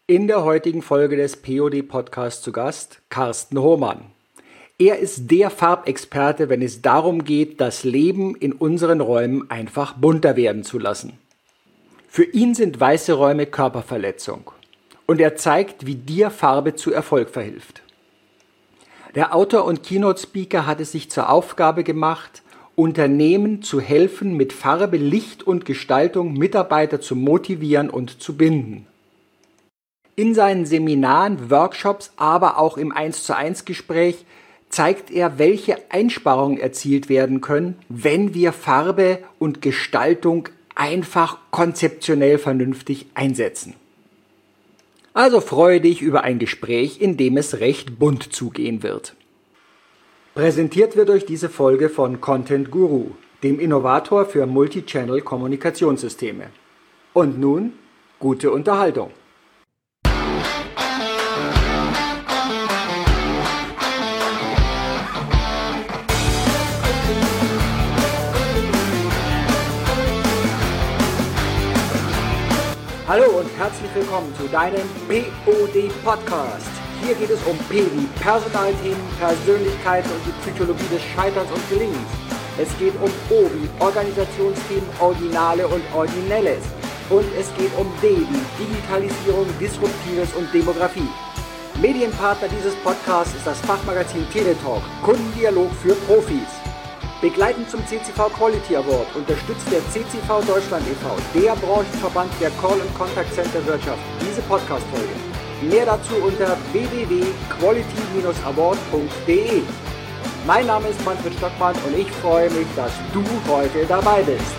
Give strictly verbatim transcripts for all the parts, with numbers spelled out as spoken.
In der heutigen Folge des P O D-Podcasts zu Gast Carsten Hohmann. Er ist der Farbexperte, wenn es darum geht, das Leben in unseren Räumen einfach bunter werden zu lassen. Für ihn sind weiße Räume Körperverletzung und er zeigt, wie dir Farbe zu Erfolg verhilft. Der Autor und Keynote-Speaker hat es sich zur Aufgabe gemacht, Unternehmen zu helfen, mit Farbe, Licht und Gestaltung Mitarbeiter zu motivieren und zu binden. In seinen Seminaren, Workshops, aber auch im eins zu eins Gespräch zeigt er, welche Einsparungen erzielt werden können, wenn wir Farbe und Gestaltung einfach konzeptionell vernünftig einsetzen. Also freue dich über ein Gespräch, in dem es recht bunt zugehen wird. Präsentiert wird euch diese Folge von Content Guru, dem Innovator für Multichannel-Kommunikationssysteme. Und nun gute Unterhaltung. Hallo und herzlich willkommen zu deinem P O D-Podcast. Hier geht es um P wie Personalthemen, Persönlichkeit und die Psychologie des Scheiterns und Gelingens. Es geht um O wie Organisationsthemen, Originale und Originelles. Und es geht um D wie Digitalisierung, Disruptives und Demografie. Medienpartner dieses Podcasts ist das Fachmagazin Teletalk, Kundendialog für Profis. Begleitend zum C C V Quality Award unterstützt der C C V Deutschland e V, der Branchenverband der Call- und Contact Center Wirtschaft, diese Podcast-Folge. Mehr dazu unter w w w punkt quality dash award punkt d e. Mein Name ist Manfred Stockmann und ich freue mich, dass du heute dabei bist.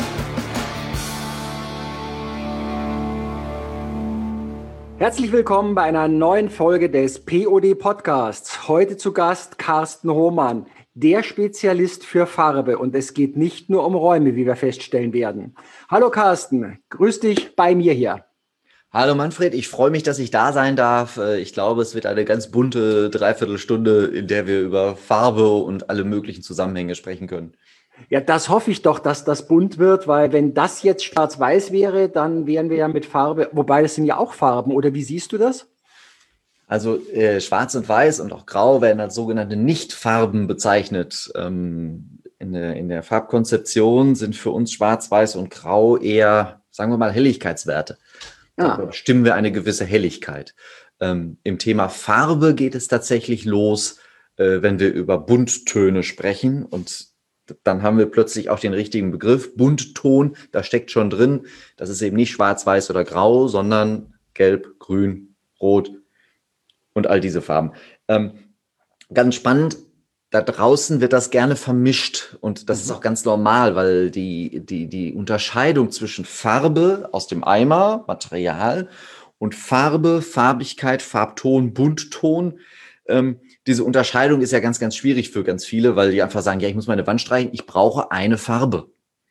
Herzlich willkommen bei einer neuen Folge des P O D-Podcasts. Heute zu Gast Carsten Hohmann, der Spezialist für Farbe, und es geht nicht nur um Räume, wie wir feststellen werden. Hallo Carsten, grüß dich bei mir hier. Hallo Manfred, ich freue mich, dass ich da sein darf. Ich glaube, es wird eine ganz bunte Dreiviertelstunde, in der wir über Farbe und alle möglichen Zusammenhänge sprechen können. Ja, das hoffe ich doch, dass das bunt wird, weil wenn das jetzt schwarz-weiß wäre, dann wären wir ja mit Farbe, wobei das sind ja auch Farben, oder wie siehst du das? Also äh, Schwarz und Weiß und auch Grau werden als sogenannte Nichtfarben bezeichnet. Ähm, in, der, in der Farbkonzeption sind für uns Schwarz, Weiß und Grau eher, sagen wir mal, Helligkeitswerte. Ja. Da bestimmen wir eine gewisse Helligkeit. Ähm, im Thema Farbe geht es tatsächlich los, äh, wenn wir über Bunttöne sprechen. Und dann haben wir plötzlich auch den richtigen Begriff. Buntton, da steckt schon drin, das ist eben nicht Schwarz, Weiß oder Grau, sondern Gelb, Grün, Rot und all diese Farben. Ähm, ganz spannend, da draußen wird das gerne vermischt und das mhm. ist auch ganz normal, weil die, die, die Unterscheidung zwischen Farbe aus dem Eimer, Material, und Farbe, Farbigkeit, Farbton, Buntton, ähm, diese Unterscheidung ist ja ganz, ganz schwierig für ganz viele, weil die einfach sagen, ja, ich muss meine Wand streichen, ich brauche eine Farbe.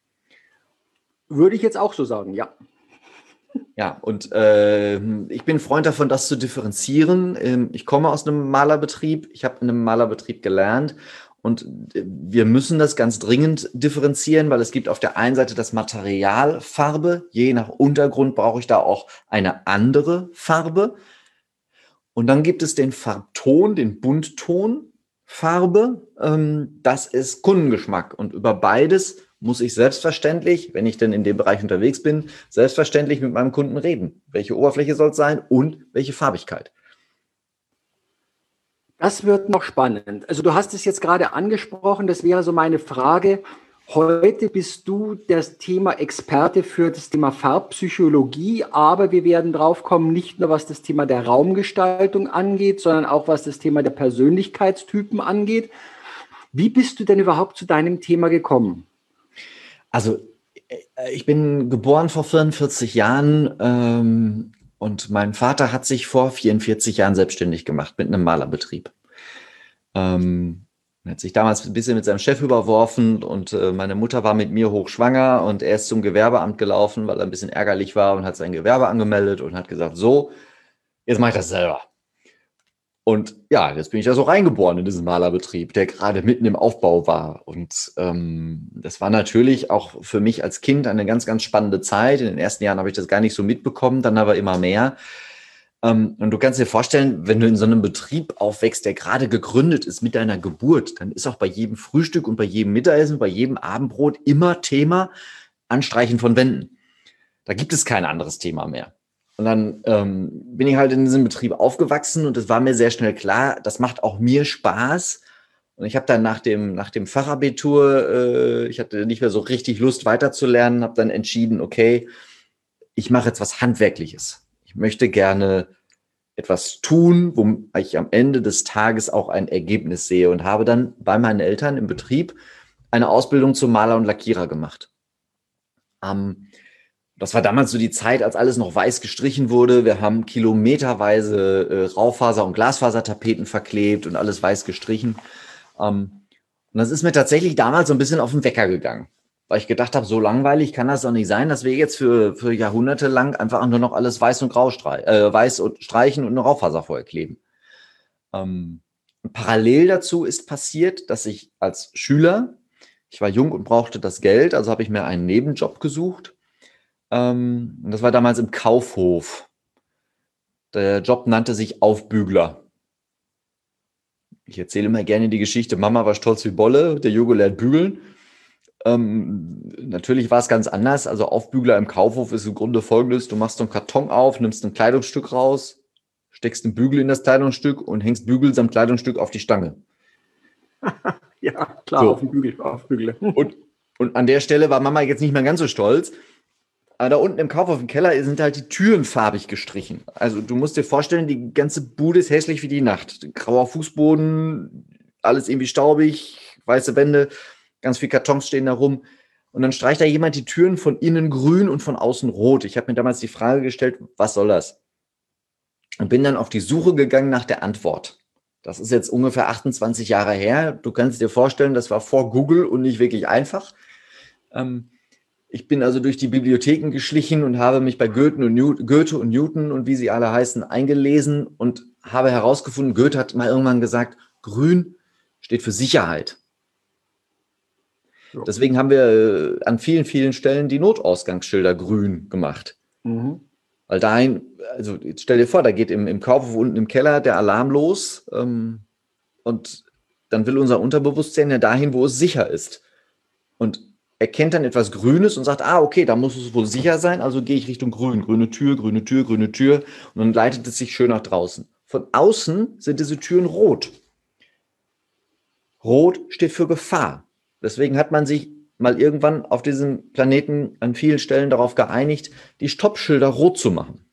Würde ich jetzt auch so sagen, ja. Ja, und äh, ich bin ein Freund davon, das zu differenzieren. Ähm, ich komme aus einem Malerbetrieb, ich habe in einem Malerbetrieb gelernt und äh, wir müssen das ganz dringend differenzieren, weil es gibt auf der einen Seite das Material Farbe, je nach Untergrund brauche ich da auch eine andere Farbe. Und dann gibt es den Farbton, den Buntton Farbe, ähm, das ist Kundengeschmack und über beides muss ich selbstverständlich, wenn ich denn in dem Bereich unterwegs bin, selbstverständlich mit meinem Kunden reden. Welche Oberfläche soll es sein und welche Farbigkeit? Das wird noch spannend. Also du hast es jetzt gerade angesprochen, das wäre so meine Frage. Heute bist du das Thema Experte für das Thema Farbpsychologie, aber wir werden drauf kommen, nicht nur was das Thema der Raumgestaltung angeht, sondern auch was das Thema der Persönlichkeitstypen angeht. Wie bist du denn überhaupt zu deinem Thema gekommen? Also ich bin geboren vor vierundvierzig Jahren ähm, und mein Vater hat sich vor vierundvierzig Jahren selbstständig gemacht mit einem Malerbetrieb. Ähm, er hat sich damals ein bisschen mit seinem Chef überworfen und äh, meine Mutter war mit mir hochschwanger und er ist zum Gewerbeamt gelaufen, weil er ein bisschen ärgerlich war und hat sein Gewerbe angemeldet und hat gesagt, so, jetzt mache ich das selber. Und ja, jetzt bin ich da so reingeboren in diesen Malerbetrieb, der gerade mitten im Aufbau war. Und ähm, das war natürlich auch für mich als Kind eine ganz, ganz spannende Zeit. In den ersten Jahren habe ich das gar nicht so mitbekommen, dann aber immer mehr. Ähm, und du kannst dir vorstellen, wenn du in so einem Betrieb aufwächst, der gerade gegründet ist mit deiner Geburt, dann ist auch bei jedem Frühstück und bei jedem Mittagessen, bei jedem Abendbrot immer Thema Anstreichen von Wänden. Da gibt es kein anderes Thema mehr. Und dann ähm, bin ich halt in diesem Betrieb aufgewachsen und es war mir sehr schnell klar, das macht auch mir Spaß. Und ich habe dann nach dem, nach dem Fachabitur, äh, ich hatte nicht mehr so richtig Lust weiterzulernen, habe dann entschieden, okay, ich mache jetzt was Handwerkliches. Ich möchte gerne etwas tun, wo ich am Ende des Tages auch ein Ergebnis sehe und habe dann bei meinen Eltern im Betrieb eine Ausbildung zum Maler und Lackierer gemacht. Ähm, Das war damals so die Zeit, als alles noch weiß gestrichen wurde. Wir haben kilometerweise äh, Raufaser- und Glasfasertapeten verklebt und alles weiß gestrichen. Ähm, und das ist mir tatsächlich damals so ein bisschen auf den Wecker gegangen, weil ich gedacht habe, so langweilig kann das doch nicht sein, dass wir jetzt für, für Jahrhunderte lang einfach nur noch alles weiß und grau streich, äh, weiß und streichen und eine Raufaser vorher kleben. Ähm, parallel dazu ist passiert, dass ich als Schüler, ich war jung und brauchte das Geld, also habe ich mir einen Nebenjob gesucht. Ähm, das war damals im Kaufhof. Der Job nannte sich Aufbügler. Ich erzähle immer gerne die Geschichte, Mama war stolz wie Bolle, der Junge lernt bügeln. Ähm, natürlich war es ganz anders. Also Aufbügler im Kaufhof ist im Grunde folgendes: Du machst so einen Karton auf, nimmst ein Kleidungsstück raus, steckst einen Bügel in das Kleidungsstück und hängst Bügel samt Kleidungsstück auf die Stange. Ja, klar, So. auf dem Bügel, auf dem Bügel. Und, und an der Stelle war Mama jetzt nicht mehr ganz so stolz. Aber da unten im Kaufhof im Keller sind halt die Türen farbig gestrichen. Also du musst dir vorstellen, die ganze Bude ist hässlich wie die Nacht. Grauer Fußboden, alles irgendwie staubig, weiße Wände, ganz viele Kartons stehen da rum. Und dann streicht da jemand die Türen von innen grün und von außen rot. Ich habe mir damals die Frage gestellt, was soll das? Und bin dann auf die Suche gegangen nach der Antwort. Das ist jetzt ungefähr achtundzwanzig Jahre her. Du kannst dir vorstellen, das war vor Google und nicht wirklich einfach. Ähm, Ich bin also durch die Bibliotheken geschlichen und habe mich bei Goethe und, New- Goethe und Newton und wie sie alle heißen eingelesen und habe herausgefunden, Goethe hat mal irgendwann gesagt, grün steht für Sicherheit. So. Deswegen haben wir äh, an vielen, vielen Stellen die Notausgangsschilder grün gemacht. Mhm. Weil dahin, also jetzt stell dir vor, da geht im, im Kaufhof unten im Keller der Alarm los ähm, und dann will unser Unterbewusstsein ja dahin, wo es sicher ist. Und erkennt dann etwas Grünes und sagt, ah, okay, da muss es wohl sicher sein, also gehe ich Richtung Grün. Grüne Tür, grüne Tür, grüne Tür. Und dann leitet es sich schön nach draußen. Von außen sind diese Türen rot. Rot steht für Gefahr. Deswegen hat man sich mal irgendwann auf diesem Planeten an vielen Stellen darauf geeinigt, die Stoppschilder rot zu machen.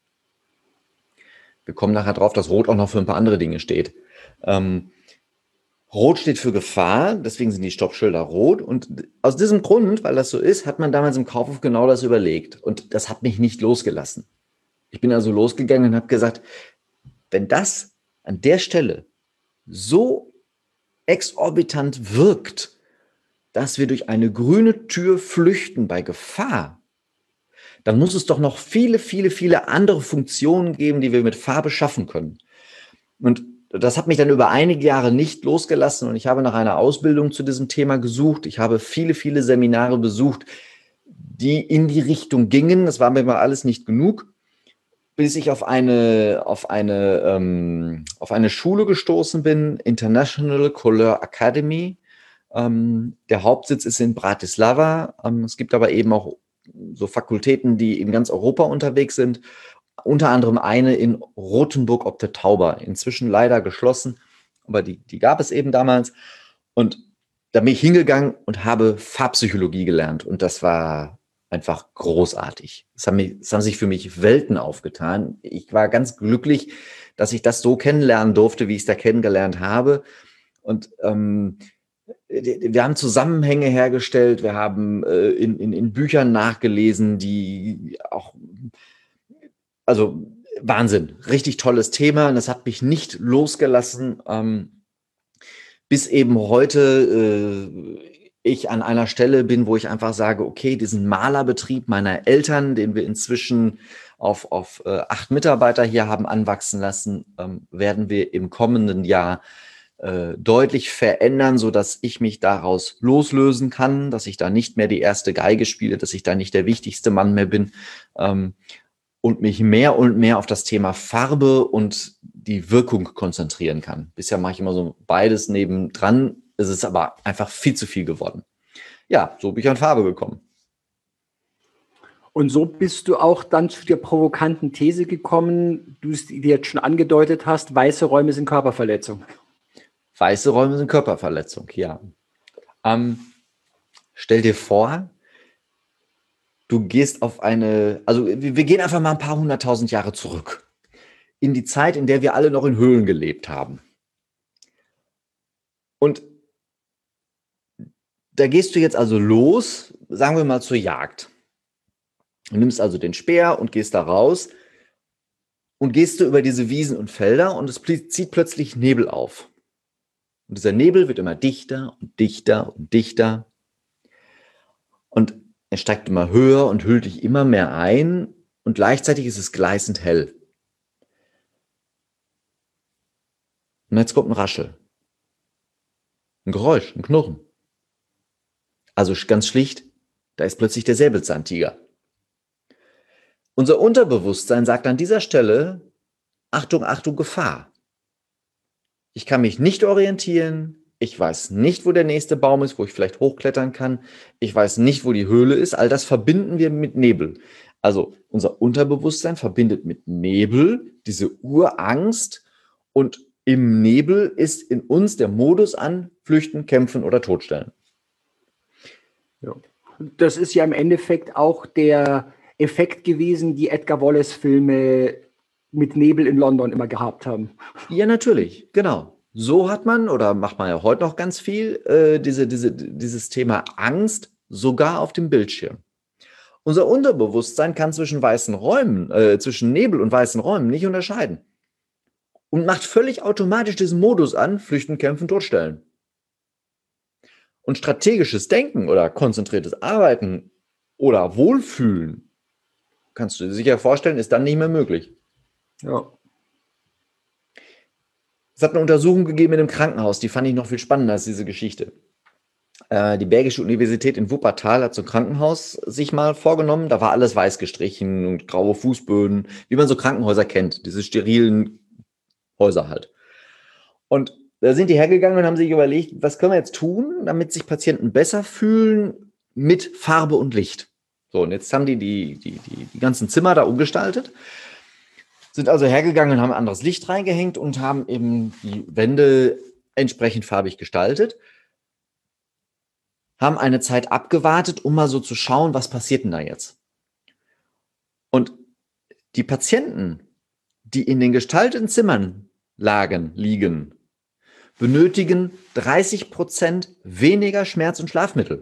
Wir kommen nachher drauf, dass Rot auch noch für ein paar andere Dinge steht. Ähm, Rot steht für Gefahr, deswegen sind die Stoppschilder rot. Und aus diesem Grund, weil das so ist, hat man damals im Kaufhof genau das überlegt. Und das hat mich nicht losgelassen. Ich bin also losgegangen und habe gesagt, wenn das an der Stelle so exorbitant wirkt, dass wir durch eine grüne Tür flüchten bei Gefahr, dann muss es doch noch viele, viele, viele andere Funktionen geben, die wir mit Farbe schaffen können. Und das hat mich dann über einige Jahre nicht losgelassen und ich habe nach einer Ausbildung zu diesem Thema gesucht. Ich habe viele, viele Seminare besucht, die in die Richtung gingen. Das war mir mal alles nicht genug, bis ich auf eine, auf eine, ähm, auf eine Schule gestoßen bin, International Color Academy. Ähm, der Hauptsitz ist in Bratislava. Ähm, es gibt aber eben auch so Fakultäten, die in ganz Europa unterwegs sind. Unter anderem eine in Rothenburg ob der Tauber, inzwischen leider geschlossen, aber die, die gab es eben damals. Und da bin ich hingegangen und habe Farbpsychologie gelernt und das war einfach großartig. Es haben, mich, es haben sich für mich Welten aufgetan. Ich war ganz glücklich, dass ich das so kennenlernen durfte, wie ich es da kennengelernt habe. Und ähm, wir haben Zusammenhänge hergestellt, wir haben äh, in, in, in Büchern nachgelesen, die auch, also Wahnsinn, richtig tolles Thema und das hat mich nicht losgelassen, ähm, bis eben heute äh, ich an einer Stelle bin, wo ich einfach sage, okay, diesen Malerbetrieb meiner Eltern, den wir inzwischen auf, auf äh, acht Mitarbeiter hier haben anwachsen lassen, ähm, werden wir im kommenden Jahr äh, deutlich verändern, sodass ich mich daraus loslösen kann, dass ich da nicht mehr die erste Geige spiele, dass ich da nicht der wichtigste Mann mehr bin. Ähm, und mich mehr und mehr auf das Thema Farbe und die Wirkung konzentrieren kann. Bisher mache ich immer so beides nebendran. Es ist aber einfach viel zu viel geworden. Ja, so bin ich an Farbe gekommen. Und so bist du auch dann zu der provokanten These gekommen, du es dir jetzt schon angedeutet hast, weiße Räume sind Körperverletzung. Weiße Räume sind Körperverletzung, ja. Ähm, stell dir vor, du gehst auf eine, also wir gehen einfach mal ein paar hunderttausend Jahre zurück. In die Zeit, in der wir alle noch in Höhlen gelebt haben. Und da gehst du jetzt also los, sagen wir mal zur Jagd. Du nimmst also den Speer und gehst da raus und gehst du über diese Wiesen und Felder und es zieht plötzlich Nebel auf. Und dieser Nebel wird immer dichter und dichter und dichter. Und er steigt immer höher und hüllt dich immer mehr ein und gleichzeitig ist es gleißend hell. Und jetzt kommt ein Raschel. Ein Geräusch, ein Knurren. Also ganz schlicht, da ist plötzlich der Säbelzahntiger. Unser Unterbewusstsein sagt an dieser Stelle, Achtung, Achtung, Gefahr. Ich kann mich nicht orientieren, ich weiß nicht, wo der nächste Baum ist, wo ich vielleicht hochklettern kann, ich weiß nicht, wo die Höhle ist, all das verbinden wir mit Nebel. Also unser Unterbewusstsein verbindet mit Nebel diese Urangst und im Nebel ist in uns der Modus an Flüchten, Kämpfen oder Totstellen. Ja. Das ist ja im Endeffekt auch der Effekt gewesen, die Edgar Wallace-Filme mit Nebel in London immer gehabt haben. Ja, natürlich, genau. So hat man, oder macht man ja heute noch ganz viel, äh, diese, diese, dieses Thema Angst sogar auf dem Bildschirm. Unser Unterbewusstsein kann zwischen weißen Räumen, äh, zwischen Nebel und weißen Räumen nicht unterscheiden. Und macht völlig automatisch diesen Modus an, Flüchten, Kämpfen, Totstellen. Und strategisches Denken oder konzentriertes Arbeiten oder Wohlfühlen, kannst du dir sicher vorstellen, ist dann nicht mehr möglich. Ja. Es hat eine Untersuchung gegeben in einem Krankenhaus, die fand ich noch viel spannender als diese Geschichte. Äh, die Bergische Universität in Wuppertal hat so ein Krankenhaus sich mal vorgenommen, da war alles weiß gestrichen und graue Fußböden, wie man so Krankenhäuser kennt, diese sterilen Häuser halt. Und da sind die hergegangen und haben sich überlegt, was können wir jetzt tun, damit sich Patienten besser fühlen mit Farbe und Licht. So, und jetzt haben die die, die, die, die ganzen Zimmer da umgestaltet, sind also hergegangen und haben anderes Licht reingehängt und haben eben die Wände entsprechend farbig gestaltet, haben eine Zeit abgewartet, um mal so zu schauen, was passiert denn da jetzt. Und die Patienten, die in den gestalteten Zimmern lagen, liegen, benötigen dreißig Prozent weniger Schmerz- und Schlafmittel.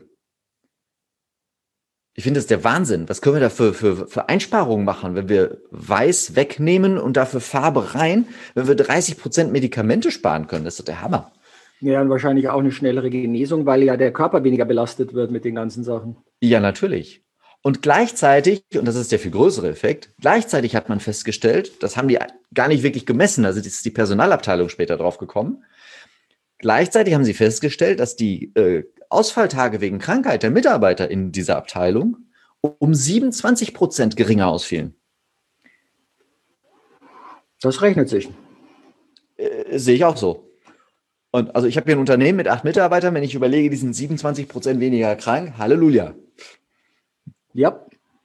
Ich finde, das ist der Wahnsinn. Was können wir da für, für, für Einsparungen machen, wenn wir Weiß wegnehmen und dafür Farbe rein, wenn wir dreißig Prozent Medikamente sparen können? Das ist doch der Hammer. Ja, und wahrscheinlich auch eine schnellere Genesung, weil ja der Körper weniger belastet wird mit den ganzen Sachen. Ja, natürlich. Und gleichzeitig, und das ist der viel größere Effekt, gleichzeitig hat man festgestellt, das haben die gar nicht wirklich gemessen, also ist die Personalabteilung später drauf gekommen, gleichzeitig haben sie festgestellt, dass die äh, Ausfalltage wegen Krankheit der Mitarbeiter in dieser Abteilung um siebenundzwanzig Prozent geringer ausfielen. Das rechnet sich. Äh, sehe ich auch so. Und also ich habe hier ein Unternehmen mit acht Mitarbeitern, wenn ich überlege, die sind siebenundzwanzig Prozent weniger krank, Halleluja. Ja.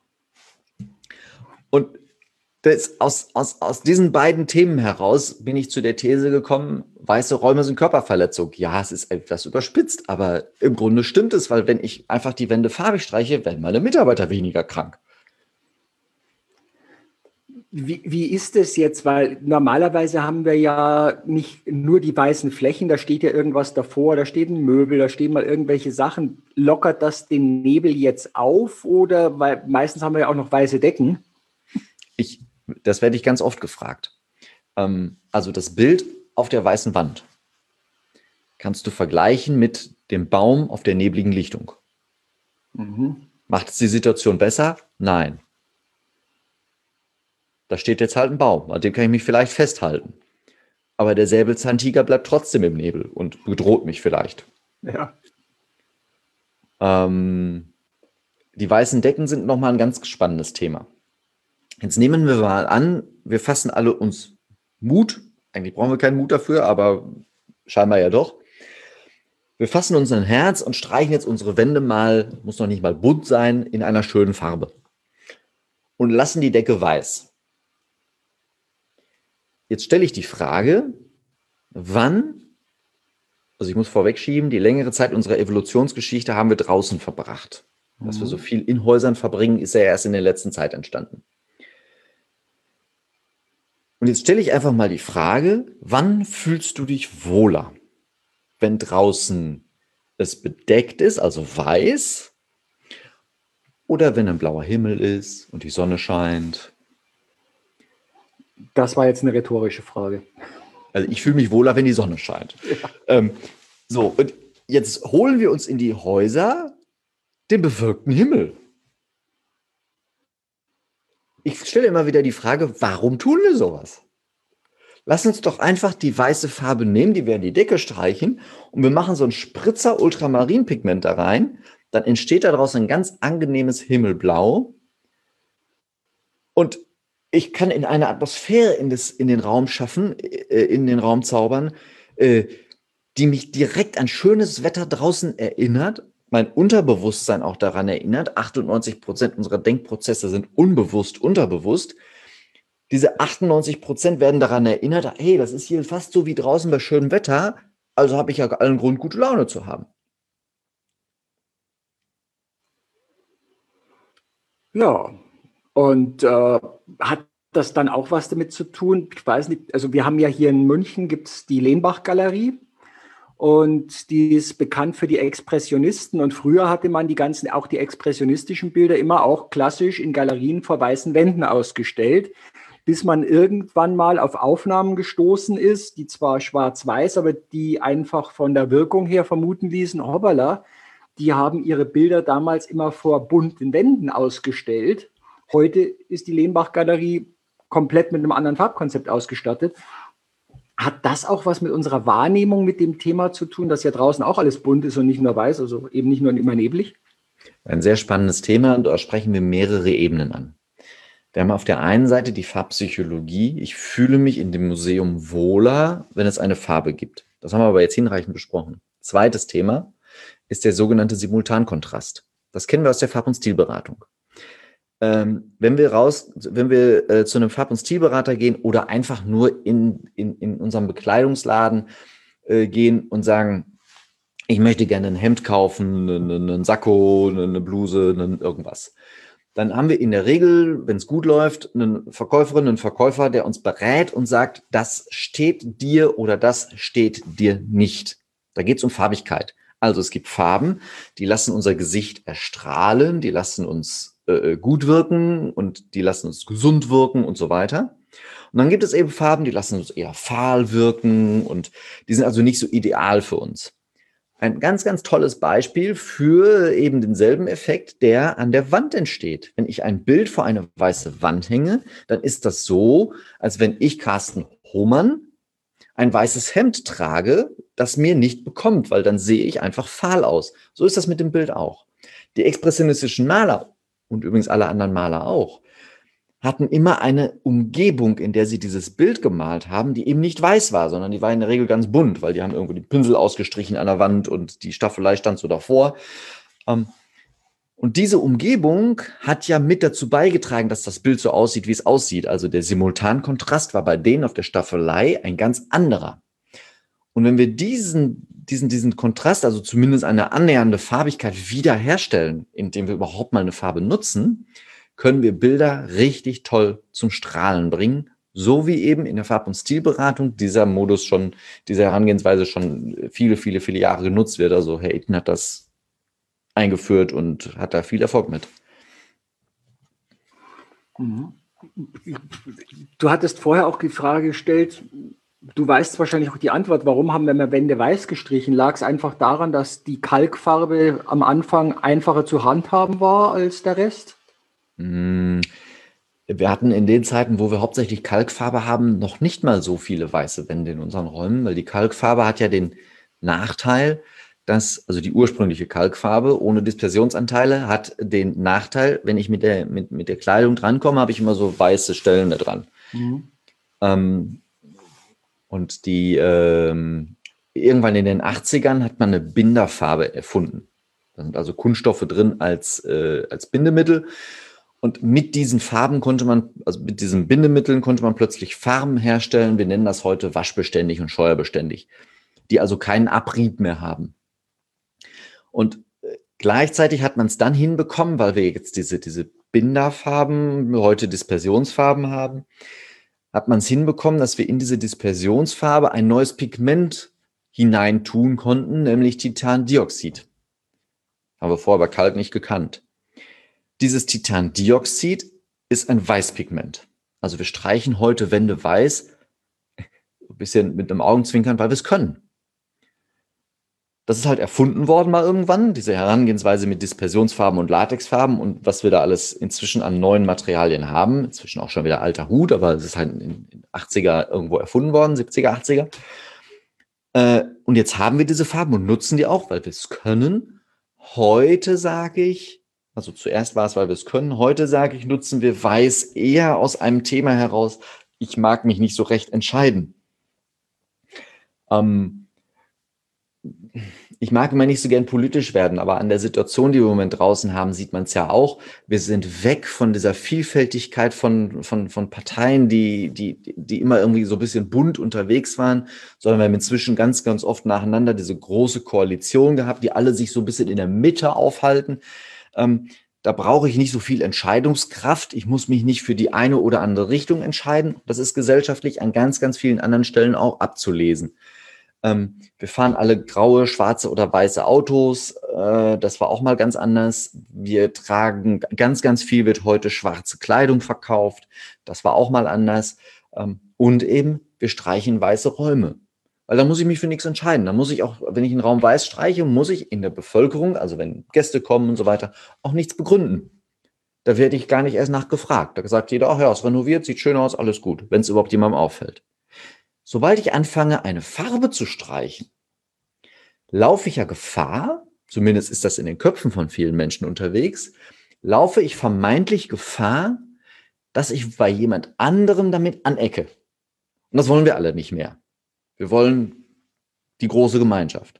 Und das, aus, aus, aus diesen beiden Themen heraus bin ich zu der These gekommen, weiße Räume sind Körperverletzung. Ja, es ist etwas überspitzt, aber im Grunde stimmt es, weil wenn ich einfach die Wände farbig streiche, werden meine Mitarbeiter weniger krank. Wie, wie ist es jetzt? Weil normalerweise haben wir ja nicht nur die weißen Flächen, da steht ja irgendwas davor, da steht ein Möbel, da stehen mal irgendwelche Sachen. Lockert das den Nebel jetzt auf oder, weil meistens haben wir ja auch noch weiße Decken? Ich, das werde ich ganz oft gefragt. Ähm, also das Bild auf der weißen Wand kannst du vergleichen mit dem Baum auf der nebligen Lichtung. Mhm. Macht es die Situation besser? Nein. Da steht jetzt halt ein Baum, an dem kann ich mich vielleicht festhalten. Aber der Säbelzahntiger bleibt trotzdem im Nebel und bedroht mich vielleicht. Ja. Ähm, die weißen Decken sind nochmal ein ganz spannendes Thema. Jetzt nehmen wir mal an, wir fassen alle uns Mut, eigentlich brauchen wir keinen Mut dafür, aber scheinbar ja doch. Wir fassen uns ein Herz und streichen jetzt unsere Wände mal, muss noch nicht mal bunt sein, in einer schönen Farbe. Und lassen die Decke weiß. Jetzt stelle ich die Frage, wann, also ich muss vorwegschieben, die längere Zeit unserer Evolutionsgeschichte haben wir draußen verbracht. Mhm. Dass wir so viel in Häusern verbringen, ist ja erst in der letzten Zeit entstanden. Und jetzt stelle ich einfach mal die Frage, wann fühlst du dich wohler? Wenn draußen es bedeckt ist, also weiß, oder wenn ein blauer Himmel ist und die Sonne scheint? Das war jetzt eine rhetorische Frage. Also ich fühle mich wohler, wenn die Sonne scheint. Ja. Ähm, so, und jetzt holen wir uns in die Häuser den bewölkten Himmel. Ich stelle immer wieder die Frage, warum tun wir sowas? Lass uns doch einfach die weiße Farbe nehmen, die wir in die Decke streichen und wir machen so einen Spritzer Ultramarinpigment da rein. Dann entsteht daraus ein ganz angenehmes Himmelblau. Und ich kann in eine Atmosphäre in, das, in den Raum schaffen, äh, in den Raum zaubern, äh, die mich direkt an schönes Wetter draußen erinnert, mein Unterbewusstsein auch daran erinnert. achtundneunzig Prozent unserer Denkprozesse sind unbewusst, unterbewusst. Diese achtundneunzig Prozent werden daran erinnert, hey, das ist hier fast so wie draußen bei schönem Wetter, also habe ich ja allen Grund, gute Laune zu haben. Ja, und äh, hat das dann auch was damit zu tun? Ich weiß nicht, also wir haben ja hier in München, gibt es die Lenbach-Galerie und die ist bekannt für die Expressionisten und früher hatte man die ganzen, auch die expressionistischen Bilder immer auch klassisch in Galerien vor weißen Wänden ausgestellt, bis man irgendwann mal auf Aufnahmen gestoßen ist, die zwar schwarz-weiß, aber die einfach von der Wirkung her vermuten ließen, hoppala, die haben ihre Bilder damals immer vor bunten Wänden ausgestellt. Heute ist die Lenbach-Galerie komplett mit einem anderen Farbkonzept ausgestattet. Hat das auch was mit unserer Wahrnehmung mit dem Thema zu tun, dass ja draußen auch alles bunt ist und nicht nur weiß, also eben nicht nur immer neblig? Ein sehr spannendes Thema und da sprechen wir mehrere Ebenen an. Wir haben auf der einen Seite die Farbpsychologie. Ich fühle mich in dem Museum wohler, wenn es eine Farbe gibt. Das haben wir aber jetzt hinreichend besprochen. Zweites Thema ist der sogenannte Simultankontrast. Das kennen wir aus der Farb- und Stilberatung. Ähm, wenn wir raus, wenn wir äh, zu einem Farb- und Stilberater gehen oder einfach nur in, in, in unserem Bekleidungsladen äh, gehen und sagen, ich möchte gerne ein Hemd kaufen, einen, einen Sakko, eine Bluse, einen irgendwas. Dann haben wir in der Regel, wenn es gut läuft, eine Verkäuferin, einen Verkäufer, der uns berät und sagt, das steht dir oder das steht dir nicht. Da geht es um Farbigkeit. Also es gibt Farben, die lassen unser Gesicht erstrahlen, die lassen uns äh, gut wirken und die lassen uns gesund wirken und so weiter. Und dann gibt es eben Farben, die lassen uns eher fahl wirken und die sind also nicht so ideal für uns. Ein ganz, ganz tolles Beispiel für eben denselben Effekt, der an der Wand entsteht. Wenn ich ein Bild vor eine weiße Wand hänge, dann ist das so, als wenn ich, Carsten Hohmann, ein weißes Hemd trage, das mir nicht bekommt, weil dann sehe ich einfach fahl aus. So ist das mit dem Bild auch. Die expressionistischen Maler und übrigens alle anderen Maler auch, hatten immer eine Umgebung, in der sie dieses Bild gemalt haben, die eben nicht weiß war, sondern die war in der Regel ganz bunt, weil die haben irgendwo die Pinsel ausgestrichen an der Wand und die Staffelei stand so davor. Und diese Umgebung hat ja mit dazu beigetragen, dass das Bild so aussieht, wie es aussieht. Also der Simultankontrast war bei denen auf der Staffelei ein ganz anderer. Und wenn wir diesen, diesen, diesen Kontrast, also zumindest eine annähernde Farbigkeit wiederherstellen, indem wir überhaupt mal eine Farbe nutzen, können wir Bilder richtig toll zum Strahlen bringen, so wie eben in der Farb- und Stilberatung dieser Modus schon, diese Herangehensweise schon viele, viele, viele Jahre genutzt wird. Also Herr Itten hat das eingeführt und hat da viel Erfolg mit. Du hattest vorher auch die Frage gestellt, du weißt wahrscheinlich auch die Antwort, warum haben wir Wände weiß gestrichen? Lag es einfach daran, dass die Kalkfarbe am Anfang einfacher zu handhaben war als der Rest? Wir hatten in den Zeiten, wo wir hauptsächlich Kalkfarbe haben, noch nicht mal so viele weiße Wände in unseren Räumen, weil die Kalkfarbe hat ja den Nachteil, dass, also die ursprüngliche Kalkfarbe ohne Dispersionsanteile hat den Nachteil, wenn ich mit der, mit, mit der Kleidung drankomme, habe ich immer so weiße Stellen da dran. Mhm. Ähm, und die, ähm, irgendwann in den achtzigern hat man eine Binderfarbe erfunden. Da sind also Kunststoffe drin als, äh, als Bindemittel. Und mit diesen Farben konnte man, also mit diesen Bindemitteln konnte man plötzlich Farben herstellen. Wir nennen das heute waschbeständig und scheuerbeständig, die also keinen Abrieb mehr haben. Und gleichzeitig hat man es dann hinbekommen, weil wir jetzt diese, diese Binderfarben, heute Dispersionsfarben haben, hat man es hinbekommen, dass wir in diese Dispersionsfarbe ein neues Pigment hineintun konnten, nämlich Titandioxid. Haben wir vorher bei Kalk nicht gekannt. Dieses Titandioxid ist ein Weißpigment. Also wir streichen heute Wände weiß, ein bisschen mit einem Augenzwinkern, weil wir es können. Das ist halt erfunden worden mal irgendwann, diese Herangehensweise mit Dispersionsfarben und Latexfarben und was wir da alles inzwischen an neuen Materialien haben. Inzwischen auch schon wieder alter Hut, aber es ist halt in den achtziger irgendwo erfunden worden, siebziger, achtziger. Äh, und jetzt haben wir diese Farben und nutzen die auch, weil wir es können. Heute sage ich, also zuerst war es, weil wir es können, heute sage ich, nutzen wir Weiß eher aus einem Thema heraus, ich mag mich nicht so recht entscheiden. Ähm, Ich mag immer nicht so gern politisch werden, aber an der Situation, die wir im Moment draußen haben, sieht man es ja auch. Wir sind weg von dieser Vielfältigkeit von, von, von Parteien, die, die, die immer irgendwie so ein bisschen bunt unterwegs waren, sondern wir haben inzwischen ganz, ganz oft nacheinander diese große Koalition gehabt, die alle sich so ein bisschen in der Mitte aufhalten. Ähm, da brauche ich nicht so viel Entscheidungskraft. Ich muss mich nicht für die eine oder andere Richtung entscheiden. Das ist gesellschaftlich an ganz, ganz vielen anderen Stellen auch abzulesen. Ähm, wir fahren alle graue, schwarze oder weiße Autos. Äh, das war auch mal ganz anders. Wir tragen ganz, ganz viel, wird heute schwarze Kleidung verkauft. Das war auch mal anders. Ähm, und eben, wir streichen weiße Räume. Weil da muss ich mich für nichts entscheiden. Da muss ich auch, wenn ich einen Raum weiß streiche, muss ich in der Bevölkerung, also wenn Gäste kommen und so weiter, auch nichts begründen. Da werde ich gar nicht erst nachgefragt. Da sagt jeder, ach ja, es renoviert, sieht schön aus, alles gut, wenn es überhaupt jemandem auffällt. Sobald ich anfange, eine Farbe zu streichen, laufe ich ja Gefahr, zumindest ist das in den Köpfen von vielen Menschen unterwegs, laufe ich vermeintlich Gefahr, dass ich bei jemand anderem damit anecke. Und das wollen wir alle nicht mehr. Wir wollen die große Gemeinschaft.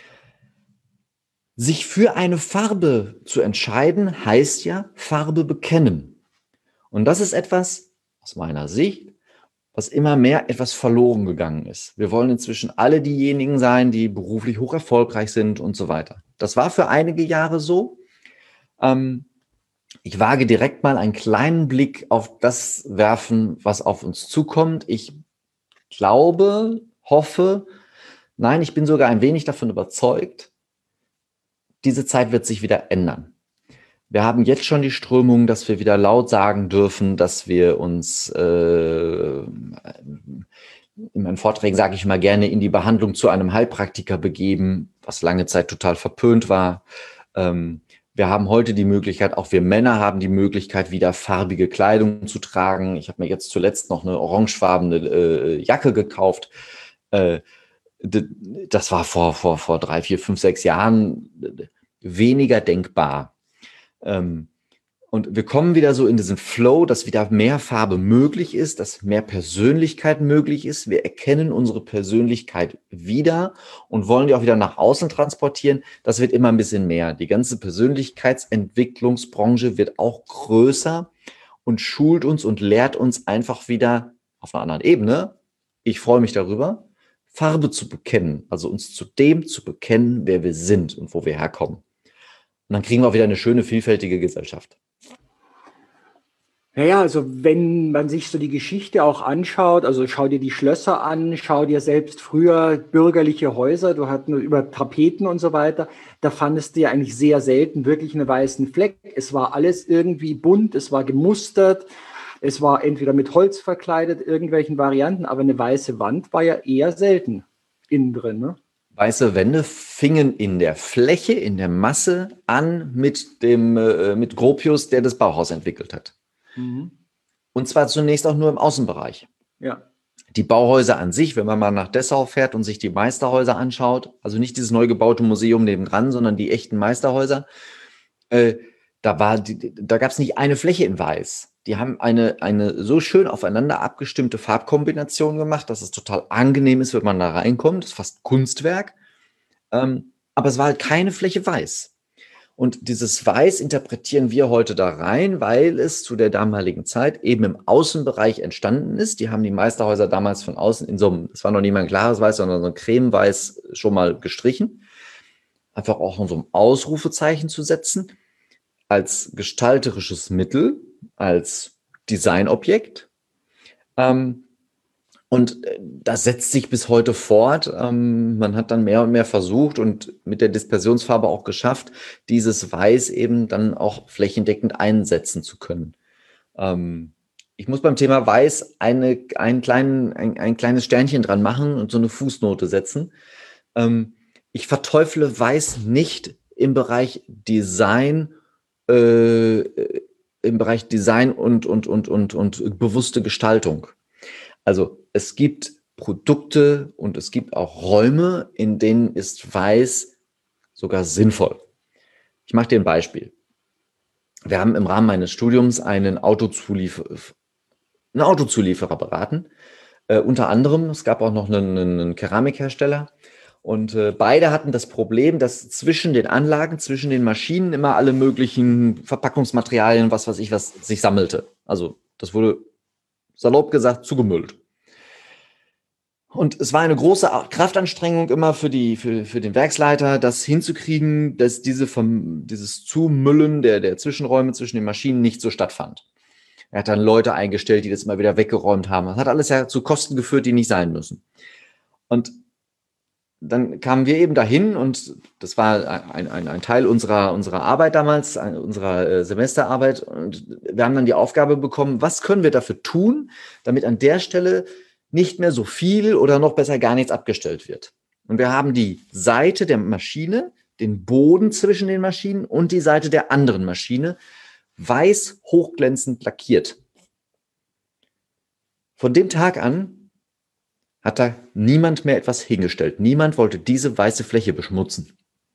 Sich für eine Farbe zu entscheiden, heißt ja Farbe bekennen. Und das ist etwas, aus meiner Sicht, was immer mehr etwas verloren gegangen ist. Wir wollen inzwischen alle diejenigen sein, die beruflich hoch erfolgreich sind und so weiter. Das war für einige Jahre so. Ähm, ich wage direkt mal einen kleinen Blick auf das werfen, was auf uns zukommt. Ich glaube, hoffe, nein, ich bin sogar ein wenig davon überzeugt, diese Zeit wird sich wieder ändern. Wir haben jetzt schon die Strömung, dass wir wieder laut sagen dürfen, dass wir uns, äh, in meinen Vorträgen sage ich mal gerne, in die Behandlung zu einem Heilpraktiker begeben, was lange Zeit total verpönt war. Ähm, wir haben heute die Möglichkeit, auch wir Männer haben die Möglichkeit, wieder farbige Kleidung zu tragen. Ich habe mir jetzt zuletzt noch eine orangefarbene äh, Jacke gekauft. Äh, das war vor, vor, vor drei, vier, fünf, sechs Jahren weniger denkbar. Ähm, und wir kommen wieder so in diesen Flow, dass wieder mehr Farbe möglich ist, dass mehr Persönlichkeit möglich ist. Wir erkennen unsere Persönlichkeit wieder und wollen die auch wieder nach außen transportieren. Das wird immer ein bisschen mehr. Die ganze Persönlichkeitsentwicklungsbranche wird auch größer und schult uns und lehrt uns einfach wieder auf einer anderen Ebene. Ich freue mich darüber, Farbe zu bekennen, also uns zu dem zu bekennen, wer wir sind und wo wir herkommen. Und dann kriegen wir auch wieder eine schöne, vielfältige Gesellschaft. Naja, also wenn man sich so die Geschichte auch anschaut, also schau dir die Schlösser an, schau dir selbst früher bürgerliche Häuser, du hattest über Tapeten und so weiter, da fandest du ja eigentlich sehr selten wirklich einen weißen Fleck. Es war alles irgendwie bunt, es war gemustert, es war entweder mit Holz verkleidet, irgendwelchen Varianten, aber eine weiße Wand war ja eher selten innen drin, ne? Weiße Wände fingen in der Fläche, in der Masse an mit dem äh, mit Gropius, der das Bauhaus entwickelt hat. Mhm. Und zwar zunächst auch nur im Außenbereich. Ja. Die Bauhäuser an sich, wenn man mal nach Dessau fährt und sich die Meisterhäuser anschaut, also nicht dieses neu gebaute Museum nebendran, sondern die echten Meisterhäuser, äh, da war die, da gab es nicht eine Fläche in Weiß. Die haben eine, eine so schön aufeinander abgestimmte Farbkombination gemacht, dass es total angenehm ist, wenn man da reinkommt. Das ist fast Kunstwerk. Ähm, aber es war halt keine Fläche weiß. Und dieses Weiß interpretieren wir heute da rein, weil es zu der damaligen Zeit eben im Außenbereich entstanden ist. Die haben die Meisterhäuser damals von außen in so einem, es war noch nicht mal ein klares Weiß, sondern so ein Cremeweiß schon mal gestrichen. Einfach auch in so einem Ausrufezeichen zu setzen, als gestalterisches Mittel, als Designobjekt. Ähm, Und das setzt sich bis heute fort. Ähm, man hat dann mehr und mehr versucht und mit der Dispersionsfarbe auch geschafft, dieses Weiß eben dann auch flächendeckend einsetzen zu können. Ähm, ich muss beim Thema Weiß eine, einen kleinen, ein, ein kleines Sternchen dran machen und so eine Fußnote setzen. Ähm, ich verteufle Weiß nicht im Bereich Design, äh, im Bereich Design und, und, und, und, und bewusste Gestaltung. Also es gibt Produkte und es gibt auch Räume, in denen ist Weiß sogar sinnvoll. Ich mache dir ein Beispiel. Wir haben im Rahmen meines Studiums einen Autozulieferer, einen Autozulieferer beraten. Äh, unter anderem, es gab auch noch einen, einen Keramikhersteller. Und äh, beide hatten das Problem, dass zwischen den Anlagen, zwischen den Maschinen immer alle möglichen Verpackungsmaterialien, was weiß ich was, sich sammelte. Also das wurde salopp gesagt zugemüllt. Und es war eine große Kraftanstrengung immer für die, für, für den Werksleiter, das hinzukriegen, dass diese vom, dieses Zumüllen der, der Zwischenräume zwischen den Maschinen nicht so stattfand. Er hat dann Leute eingestellt, die das immer wieder weggeräumt haben. Das hat alles ja zu Kosten geführt, die nicht sein müssen. Und dann kamen wir eben dahin und das war ein, ein, ein Teil unserer, unserer Arbeit damals, unserer Semesterarbeit. Und wir haben dann die Aufgabe bekommen, was können wir dafür tun, damit an der Stelle nicht mehr so viel oder noch besser gar nichts abgestellt wird. Und wir haben die Seite der Maschine, den Boden zwischen den Maschinen und die Seite der anderen Maschine weiß hochglänzend lackiert. Von dem Tag an hat da niemand mehr etwas hingestellt. Niemand wollte diese weiße Fläche beschmutzen.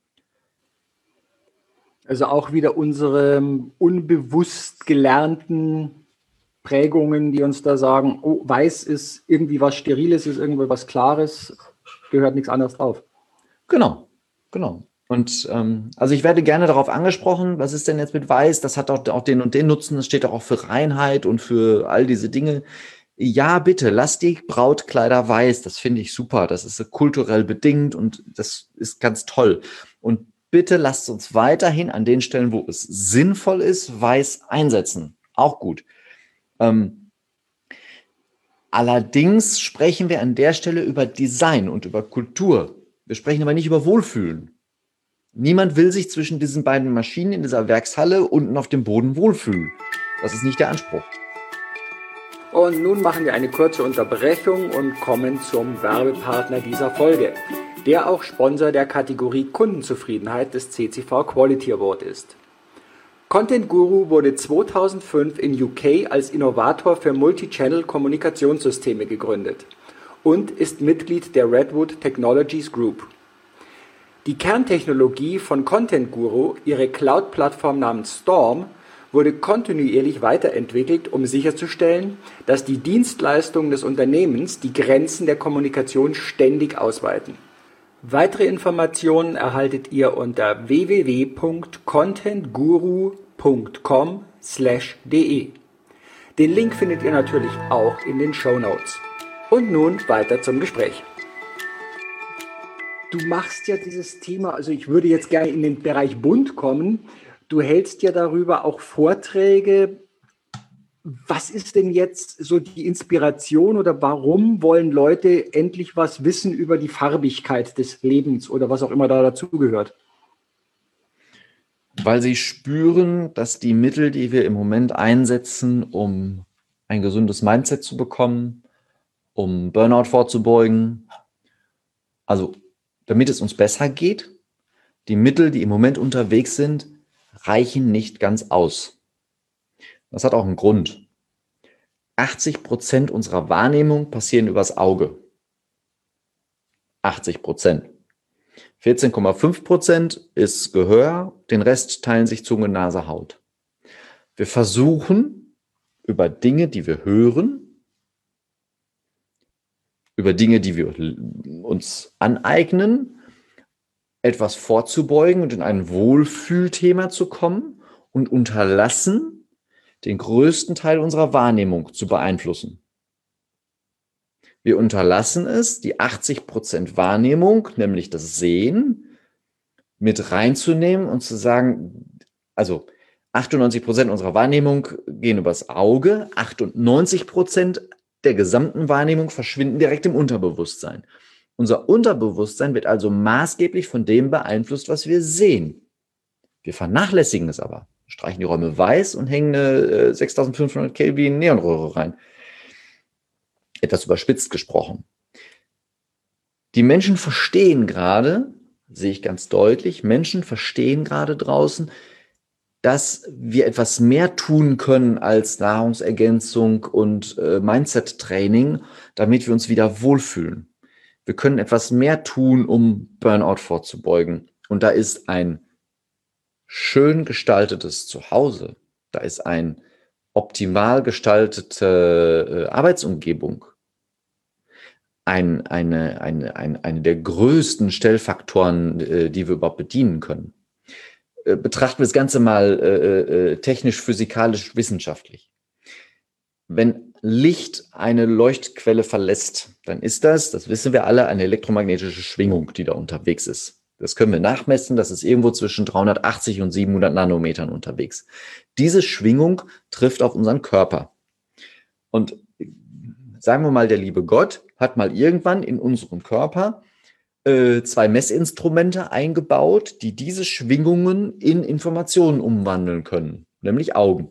Also auch wieder unsere unbewusst gelernten Prägungen, die uns da sagen, oh, weiß ist irgendwie was Steriles, ist irgendwie was Klares, gehört nichts anderes drauf. Genau, genau. Und ähm, also ich werde gerne darauf angesprochen, was ist denn jetzt mit Weiß? Das hat auch, auch den und den Nutzen, das steht auch für Reinheit und für all diese Dinge. Ja, bitte, lass die Brautkleider weiß, das finde ich super, das ist kulturell bedingt und das ist ganz toll. Und bitte lasst uns weiterhin an den Stellen, wo es sinnvoll ist, weiß einsetzen. Auch gut. Ähm, allerdings sprechen wir an der Stelle über Design und über Kultur. Wir sprechen aber nicht über Wohlfühlen. Niemand will sich zwischen diesen beiden Maschinen in dieser Werkshalle unten auf dem Boden wohlfühlen. Das ist nicht der Anspruch. Und nun machen wir eine kurze Unterbrechung und kommen zum Werbepartner dieser Folge, der auch Sponsor der Kategorie Kundenzufriedenheit des C C V Quality Award ist. Content Guru wurde zweitausendfünf in U K als Innovator für Multi-Channel-Kommunikationssysteme gegründet und ist Mitglied der Redwood Technologies Group. Die Kerntechnologie von Content Guru, ihre Cloud-Plattform namens Storm, wurde kontinuierlich weiterentwickelt, um sicherzustellen, dass die Dienstleistungen des Unternehmens die Grenzen der Kommunikation ständig ausweiten. Weitere Informationen erhaltet ihr unter w w w punkt content guru punkt com slash de. Den Link findet ihr natürlich auch in den Shownotes. Und nun weiter zum Gespräch. Du machst ja dieses Thema, also ich würde jetzt gerne in den Bereich bunt kommen. Du hältst ja darüber auch Vorträge. Was ist denn jetzt so die Inspiration oder warum wollen Leute endlich was wissen über die Farbigkeit des Lebens oder was auch immer da dazugehört? Weil sie spüren, dass die Mittel, die wir im Moment einsetzen, um ein gesundes Mindset zu bekommen, um Burnout vorzubeugen, also damit es uns besser geht, die Mittel, die im Moment unterwegs sind, reichen nicht ganz aus. Das hat auch einen Grund. achtzig Prozent unserer Wahrnehmung passieren übers Auge. achtzig Prozent. vierzehn Komma fünf Prozent ist Gehör, den Rest teilen sich Zunge, Nase, Haut. Wir versuchen, über Dinge, die wir hören, über Dinge, die wir uns aneignen, etwas vorzubeugen und in ein Wohlfühlthema zu kommen und unterlassen, den größten Teil unserer Wahrnehmung zu beeinflussen. Wir unterlassen es, die achtzig Prozent Wahrnehmung, nämlich das Sehen, mit reinzunehmen und zu sagen, also achtundneunzig Prozent unserer Wahrnehmung gehen übers Auge, achtundneunzig Prozent der gesamten Wahrnehmung verschwinden direkt im Unterbewusstsein. Unser Unterbewusstsein wird also maßgeblich von dem beeinflusst, was wir sehen. Wir vernachlässigen es aber, streichen die Räume weiß und hängen eine äh, sechstausendfünfhundert Kelvin Neonröhre rein. Etwas überspitzt gesprochen. Die Menschen verstehen gerade, sehe ich ganz deutlich, Menschen verstehen gerade draußen, dass wir etwas mehr tun können als Nahrungsergänzung und äh, Mindset-Training, damit wir uns wieder wohlfühlen. Wir können etwas mehr tun, um Burnout vorzubeugen. Und da ist ein schön gestaltetes Zuhause, da ist ein optimal gestaltete äh, Arbeitsumgebung, ein, eine, eine, eine, eine der größten Stellfaktoren, äh, die wir überhaupt bedienen können. Äh, betrachten wir das Ganze mal äh, äh, technisch, physikalisch, wissenschaftlich. Wenn Licht eine Leuchtquelle verlässt, dann ist das, das wissen wir alle, eine elektromagnetische Schwingung, die da unterwegs ist. Das können wir nachmessen, das ist irgendwo zwischen dreihundertachtzig und siebenhundert Nanometern unterwegs. Diese Schwingung trifft auf unseren Körper. Und sagen wir mal, der liebe Gott hat mal irgendwann in unserem Körper äh, zwei Messinstrumente eingebaut, die diese Schwingungen in Informationen umwandeln können, nämlich Augen.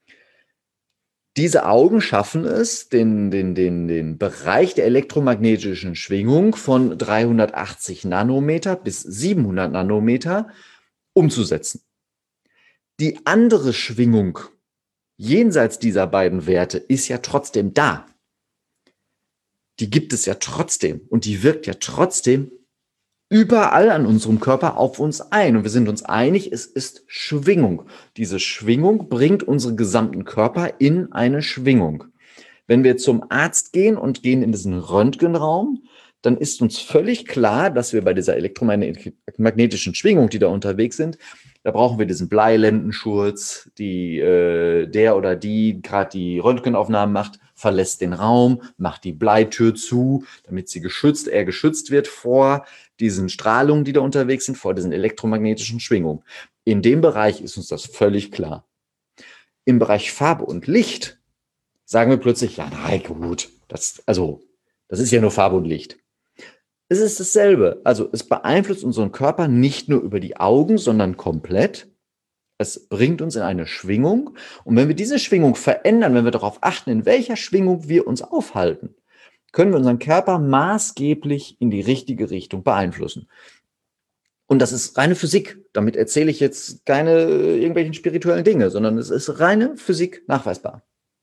Diese Augen schaffen es, den, den, den, den Bereich der elektromagnetischen Schwingung von dreihundertachtzig Nanometer bis siebenhundert Nanometer umzusetzen. Die andere Schwingung jenseits dieser beiden Werte ist ja trotzdem da. Die gibt es ja trotzdem und die wirkt ja trotzdem überall an unserem Körper auf uns ein. Und wir sind uns einig, es ist Schwingung. Diese Schwingung bringt unseren gesamten Körper in eine Schwingung. Wenn wir zum Arzt gehen und gehen in diesen Röntgenraum, dann ist uns völlig klar, dass wir bei dieser elektromagnetischen Schwingung, die da unterwegs sind, da brauchen wir diesen Bleilendenschurz, die, äh, der oder die gerade die Röntgenaufnahmen macht, verlässt den Raum, macht die Bleitür zu, damit sie geschützt, er geschützt wird vor diesen Strahlungen, die da unterwegs sind, vor diesen elektromagnetischen Schwingungen. In dem Bereich ist uns das völlig klar. Im Bereich Farbe und Licht sagen wir plötzlich, ja, na gut, das, also, das ist ja nur Farbe und Licht. Es ist dasselbe. Also es beeinflusst unseren Körper nicht nur über die Augen, sondern komplett. Es bringt uns in eine Schwingung. Und wenn wir diese Schwingung verändern, wenn wir darauf achten, in welcher Schwingung wir uns aufhalten, können wir unseren Körper maßgeblich in die richtige Richtung beeinflussen. Und das ist reine Physik. Damit erzähle ich jetzt keine irgendwelchen spirituellen Dinge, sondern es ist reine Physik nachweisbar.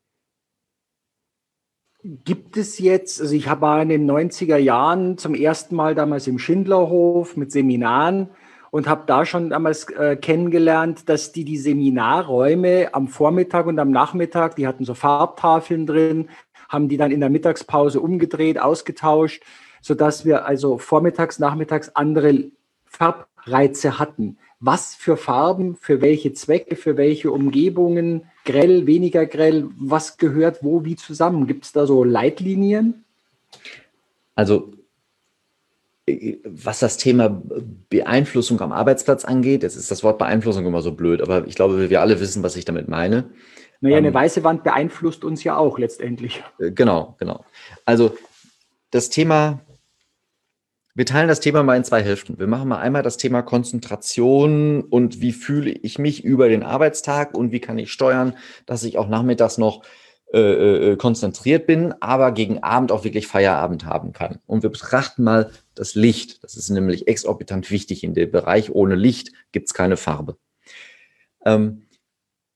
Gibt es jetzt, also ich war in den neunziger Jahren zum ersten Mal damals im Schindlerhof mit Seminaren und habe da schon damals äh, kennengelernt, dass die die Seminarräume am Vormittag und am Nachmittag, die hatten so Farbtafeln drin, haben die dann in der Mittagspause umgedreht, ausgetauscht, sodass wir also vormittags, nachmittags andere Farbreize hatten. Was für Farben, für welche Zwecke, für welche Umgebungen, grell, weniger grell, was gehört wo, wie zusammen? Gibt es da so Leitlinien? Also, was das Thema Beeinflussung am Arbeitsplatz angeht, jetzt ist das Wort Beeinflussung immer so blöd, aber ich glaube, wir alle wissen, was ich damit meine. Naja, eine ähm, weiße Wand beeinflusst uns ja auch letztendlich. Genau, genau. Also, das Thema... Wir teilen das Thema mal in zwei Hälften. Wir machen mal einmal das Thema Konzentration und wie fühle ich mich über den Arbeitstag und wie kann ich steuern, dass ich auch nachmittags noch äh, äh, konzentriert bin, aber gegen Abend auch wirklich Feierabend haben kann. Und wir betrachten mal das Licht. Das ist nämlich exorbitant wichtig in dem Bereich. Ohne Licht gibt es keine Farbe. Ähm,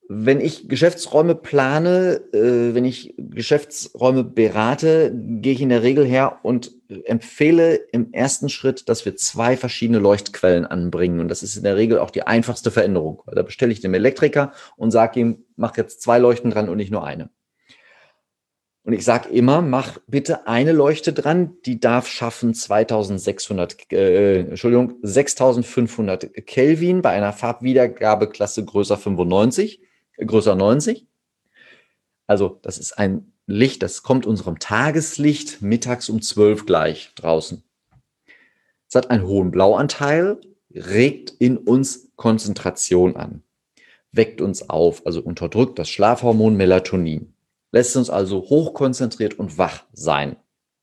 Wenn ich Geschäftsräume plane, äh, wenn ich Geschäftsräume berate, gehe ich in der Regel her und empfehle im ersten Schritt, dass wir zwei verschiedene Leuchtquellen anbringen. Und das ist in der Regel auch die einfachste Veränderung. Da bestelle ich dem Elektriker und sage ihm, mach jetzt zwei Leuchten dran und nicht nur eine. Und ich sage immer, mach bitte eine Leuchte dran, die darf schaffen zweitausendsechshundert, äh, Entschuldigung, sechstausendfünfhundert Kelvin bei einer Farbwiedergabeklasse größer fünfundneunzig, äh, größer neunzig. Also das ist ein Licht, das kommt unserem Tageslicht mittags um zwölf gleich draußen. Es hat einen hohen Blauanteil, regt in uns Konzentration an, weckt uns auf, also unterdrückt das Schlafhormon Melatonin. Lässt uns also hochkonzentriert und wach sein.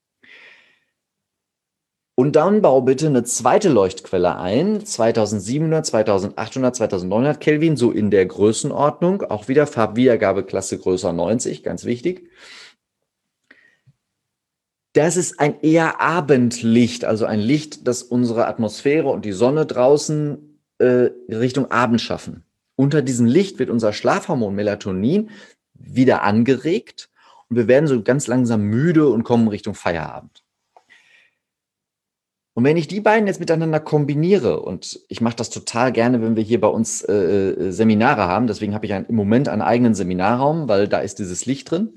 Und dann bau bitte eine zweite Leuchtquelle ein, zweitausendsiebenhundert, zweitausendachthundert, zweitausendneunhundert Kelvin, so in der Größenordnung, auch wieder Farbwiedergabeklasse größer neunzig, ganz wichtig. Das ist ein eher Abendlicht, also ein Licht, das unsere Atmosphäre und die Sonne draußen äh, Richtung Abend schaffen. Unter diesem Licht wird unser Schlafhormon Melatonin wieder angeregt und wir werden so ganz langsam müde und kommen Richtung Feierabend. Und wenn ich die beiden jetzt miteinander kombiniere, und ich mache das total gerne, wenn wir hier bei uns äh, Seminare haben, deswegen habe ich ein, im Moment einen eigenen Seminarraum, weil da ist dieses Licht drin.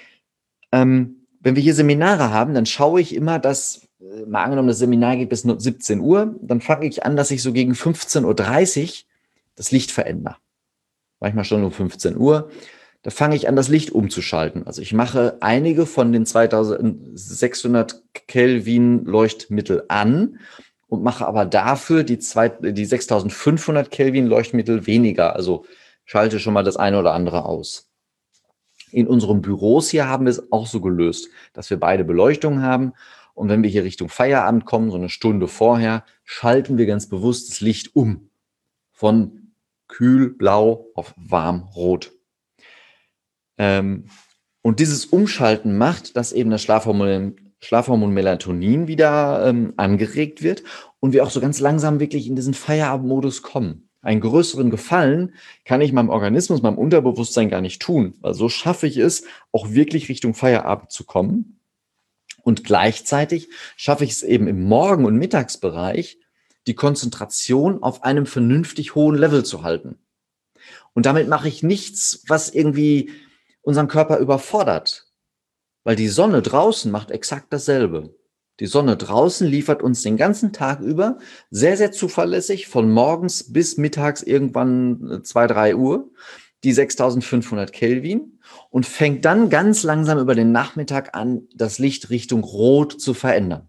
Ähm, wenn wir hier Seminare haben, dann schaue ich immer, dass, äh, mal angenommen, das Seminar geht bis siebzehn Uhr, dann fange ich an, dass ich so gegen fünfzehn Uhr dreißig das Licht verändere. Manchmal schon um fünfzehn Uhr. Da fange ich an, das Licht umzuschalten. Also ich mache einige von den zweitausendsechshundert Kelvin Leuchtmittel an und mache aber dafür die, zwei, die sechstausendfünfhundert Kelvin Leuchtmittel weniger. Also schalte schon mal das eine oder andere aus. In unseren Büros hier haben wir es auch so gelöst, dass wir beide Beleuchtungen haben. Und wenn wir hier Richtung Feierabend kommen, so eine Stunde vorher, schalten wir ganz bewusst das Licht um. Von kühl-blau auf warm-rot. Ähm, und dieses Umschalten macht, dass eben das Schlafhormon, Schlafhormon Melatonin wieder ähm, angeregt wird und wir auch so ganz langsam wirklich in diesen Feierabendmodus kommen. Einen größeren Gefallen kann ich meinem Organismus, meinem Unterbewusstsein gar nicht tun, weil so schaffe ich es, auch wirklich Richtung Feierabend zu kommen. Und gleichzeitig schaffe ich es eben im Morgen- und Mittagsbereich, die Konzentration auf einem vernünftig hohen Level zu halten. Und damit mache ich nichts, was irgendwie unseren Körper überfordert, weil die Sonne draußen macht exakt dasselbe. Die Sonne draußen liefert uns den ganzen Tag über sehr, sehr zuverlässig von morgens bis mittags irgendwann zwei, drei Uhr die sechstausendfünfhundert Kelvin und fängt dann ganz langsam über den Nachmittag an, das Licht Richtung Rot zu verändern.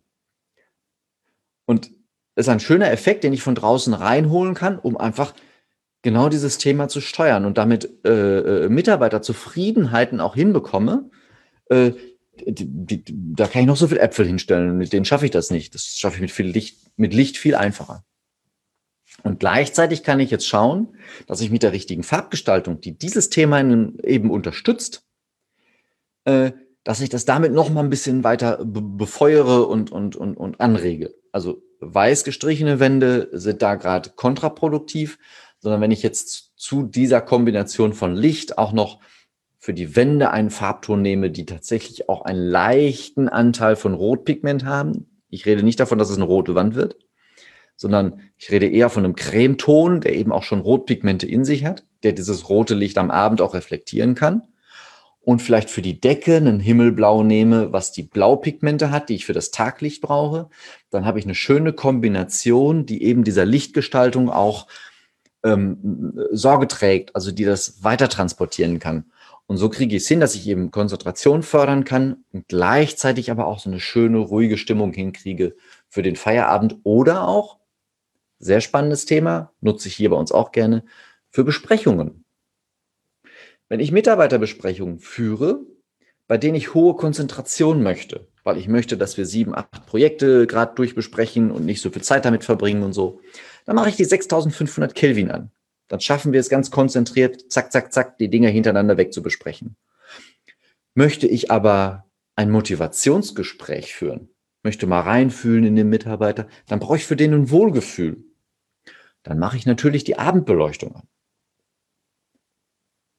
Und das ist ein schöner Effekt, den ich von draußen reinholen kann, um einfach genau dieses Thema zu steuern und damit äh, Mitarbeiterzufriedenheiten auch hinbekomme. Äh, die, die, da kann ich noch so viel Äpfel hinstellen, mit denen schaffe ich das nicht. Das schaffe ich mit viel Licht, mit Licht viel einfacher. Und gleichzeitig kann ich jetzt schauen, dass ich mit der richtigen Farbgestaltung, die dieses Thema eben unterstützt, äh, dass ich das damit noch mal ein bisschen weiter be- befeuere und, und, und, und anrege. Also weiß gestrichene Wände sind da gerade kontraproduktiv, sondern wenn ich jetzt zu dieser Kombination von Licht auch noch für die Wände einen Farbton nehme, die tatsächlich auch einen leichten Anteil von Rotpigment haben. Ich rede nicht davon, dass es eine rote Wand wird, sondern ich rede eher von einem Cremeton, der eben auch schon Rotpigmente in sich hat, der dieses rote Licht am Abend auch reflektieren kann. Und vielleicht für die Decke einen Himmelblau nehme, was die Blaupigmente hat, die ich für das Taglicht brauche. Dann habe ich eine schöne Kombination, die eben dieser Lichtgestaltung auch ähm, Sorge trägt, also die das weiter transportieren kann. Und so kriege ich es hin, dass ich eben Konzentration fördern kann und gleichzeitig aber auch so eine schöne, ruhige Stimmung hinkriege für den Feierabend oder auch, sehr spannendes Thema, nutze ich hier bei uns auch gerne, für Besprechungen. Wenn ich Mitarbeiterbesprechungen führe, bei denen ich hohe Konzentration möchte, weil ich möchte, dass wir sieben, acht Projekte gerade durchbesprechen und nicht so viel Zeit damit verbringen und so, dann mache ich die sechstausendfünfhundert Kelvin an. Dann schaffen wir es ganz konzentriert, zack, zack, zack, die Dinger hintereinander weg zu besprechen. Möchte ich aber ein Motivationsgespräch führen, möchte mal reinfühlen in den Mitarbeiter, dann brauche ich für den ein Wohlgefühl. Dann mache ich natürlich die Abendbeleuchtung an.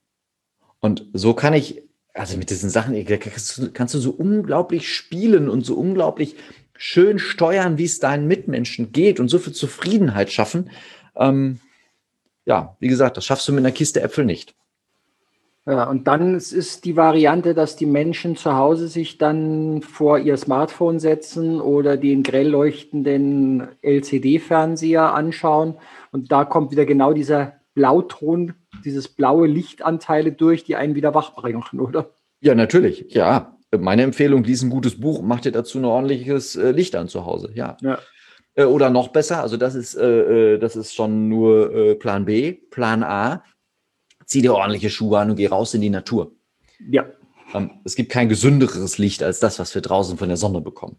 Und so kann ich, also mit diesen Sachen, kannst du, kannst du so unglaublich spielen und so unglaublich schön steuern, wie es deinen Mitmenschen geht und so viel Zufriedenheit schaffen. Ähm, ja, wie gesagt, das schaffst du mit einer Kiste Äpfel nicht. Ja, und dann ist die Variante, dass die Menschen zu Hause sich dann vor ihr Smartphone setzen oder den grell leuchtenden L C D-Fernseher anschauen. Und da kommt wieder genau dieser Blauton, dieses blaue Lichtanteile durch, die einen wieder wach bringen, oder? Ja, natürlich. Ja, meine Empfehlung, lies ein gutes Buch, mach dir dazu ein ordentliches äh, Licht an zu Hause. Ja. Ja. Äh, oder noch besser, also das ist, äh, äh, das ist schon nur äh, Plan B. Plan A, zieh dir ordentliche Schuhe an und geh raus in die Natur. Ja. Ähm, es gibt kein gesünderes Licht als das, was wir draußen von der Sonne bekommen.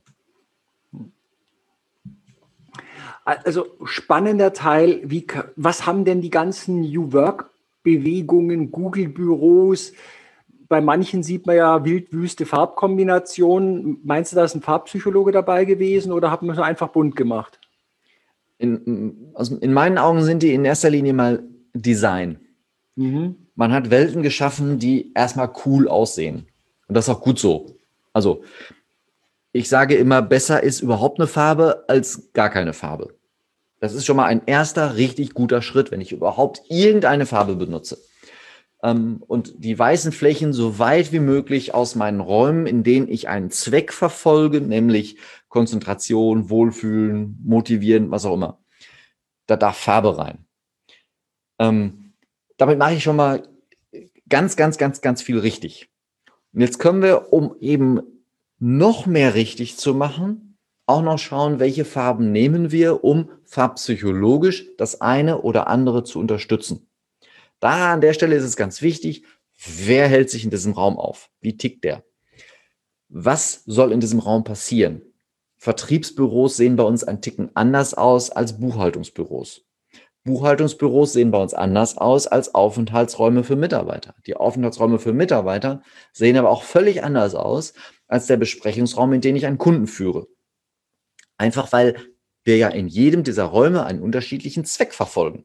Also spannender Teil, wie, was haben denn die ganzen New Work-Bewegungen, Google-Büros? Bei manchen sieht man ja wildwüste Farbkombinationen. Meinst du, da ist ein Farbpsychologe dabei gewesen oder hat man es einfach bunt gemacht? In, also in meinen Augen sind die in erster Linie mal Design. Mhm. Man hat Welten geschaffen, die erstmal cool aussehen. Und das ist auch gut so. Also ich sage immer, besser ist überhaupt eine Farbe als gar keine Farbe. Das ist schon mal ein erster richtig guter Schritt, wenn ich überhaupt irgendeine Farbe benutze. Ähm, und die weißen Flächen so weit wie möglich aus meinen Räumen, in denen ich einen Zweck verfolge, nämlich Konzentration, Wohlfühlen, motivieren, was auch immer. Da darf Farbe rein. Ähm, damit mache ich schon mal ganz, ganz, ganz, ganz viel richtig. Und jetzt können wir, um eben noch mehr richtig zu machen, auch noch schauen, welche Farben nehmen wir, um farbpsychologisch das eine oder andere zu unterstützen. Da an der Stelle ist es ganz wichtig, wer hält sich in diesem Raum auf? Wie tickt der? Was soll in diesem Raum passieren? Vertriebsbüros sehen bei uns ein Ticken anders aus als Buchhaltungsbüros. Buchhaltungsbüros sehen bei uns anders aus als Aufenthaltsräume für Mitarbeiter. Die Aufenthaltsräume für Mitarbeiter sehen aber auch völlig anders aus als der Besprechungsraum, in den ich einen Kunden führe. Einfach weil wir ja in jedem dieser Räume einen unterschiedlichen Zweck verfolgen.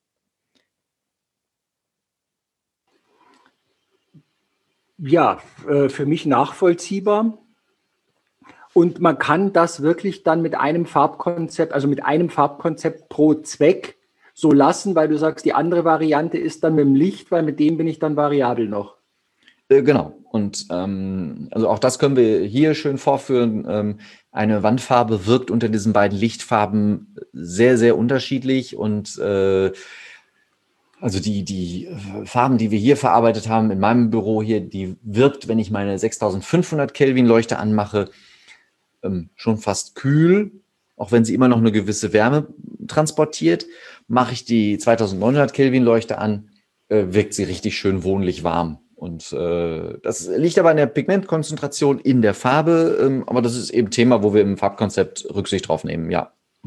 Ja, für mich nachvollziehbar. Und man kann das wirklich dann mit einem Farbkonzept, also mit einem Farbkonzept pro Zweck so lassen, weil du sagst, die andere Variante ist dann mit dem Licht, weil mit dem bin ich dann variabel noch. Äh, genau. Und ähm, also auch das können wir hier schön vorführen. Ähm, eine Wandfarbe wirkt unter diesen beiden Lichtfarben sehr, sehr unterschiedlich. Und äh, also die, die Farben, die wir hier verarbeitet haben in meinem Büro hier, die wirkt, wenn ich meine sechstausendfünfhundert Kelvin Leuchte anmache, ähm, schon fast kühl. Auch wenn sie immer noch eine gewisse Wärme transportiert, mache ich die zweitausendneunhundert Kelvin Leuchte an, äh, wirkt sie richtig schön wohnlich warm. Und äh, das liegt aber an der Pigmentkonzentration in der Farbe, ähm, aber das ist eben Thema, wo wir im Farbkonzept Rücksicht drauf nehmen, ja.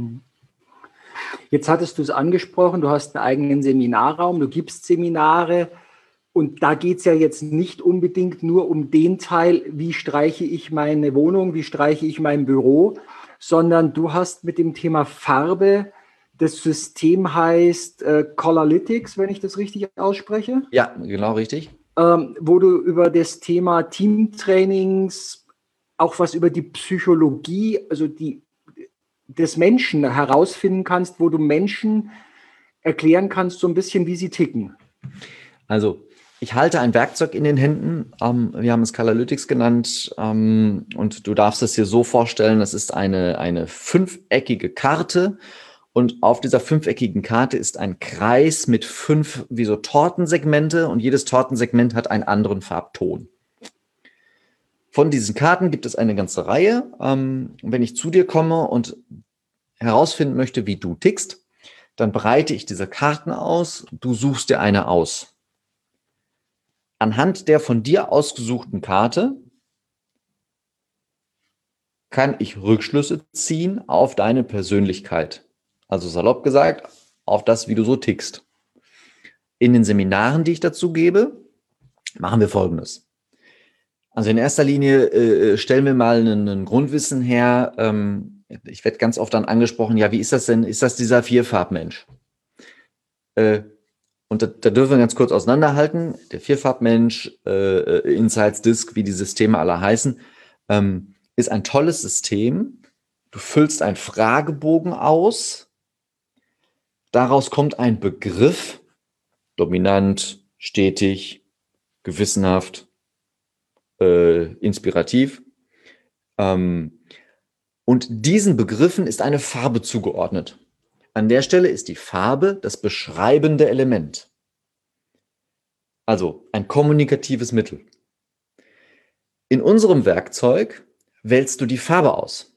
Jetzt hattest du es angesprochen, du hast einen eigenen Seminarraum, du gibst Seminare und da geht es ja jetzt nicht unbedingt nur um den Teil, wie streiche ich meine Wohnung, wie streiche ich mein Büro, sondern du hast mit dem Thema Farbe, das System heißt äh, Colorlytics, wenn ich das richtig ausspreche. Ja, genau richtig. Ähm, wo du über das Thema Teamtrainings, auch was über die Psychologie, also die des Menschen herausfinden kannst, wo du Menschen erklären kannst, so ein bisschen, wie sie ticken. Also ich halte ein Werkzeug in den Händen, ähm, wir haben es Colorlytics genannt, ähm, und du darfst es dir so vorstellen, das ist eine, eine fünfeckige Karte und auf dieser fünfeckigen Karte ist ein Kreis mit fünf wie so Tortensegmente und jedes Tortensegment hat einen anderen Farbton. Von diesen Karten gibt es eine ganze Reihe. Ähm, wenn ich zu dir komme und herausfinden möchte, wie du tickst, dann breite ich diese Karten aus, du suchst dir eine aus. Anhand der von dir ausgesuchten Karte kann ich Rückschlüsse ziehen auf deine Persönlichkeit. Also salopp gesagt, auf das, wie du so tickst. In den Seminaren, die ich dazu gebe, machen wir Folgendes. Also in erster Linie äh, stellen wir mal einen, einen Grundwissen her. Ähm, ich werde ganz oft dann angesprochen, ja, wie ist das denn? Ist das dieser Vierfarbmensch? Äh, Und da, da dürfen wir ganz kurz auseinanderhalten. Der Vierfarbmensch, äh, Insights Disc, wie die Systeme alle heißen, ähm, ist ein tolles System. Du füllst einen Fragebogen aus. Daraus kommt ein Begriff, dominant, stetig, gewissenhaft, äh, inspirativ. Ähm, und diesen Begriffen ist eine Farbe zugeordnet. An der Stelle ist die Farbe das beschreibende Element. Also ein kommunikatives Mittel. In unserem Werkzeug wählst du die Farbe aus.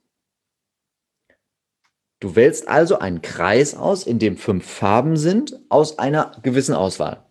Du wählst also einen Kreis aus, in dem fünf Farben sind, aus einer gewissen Auswahl.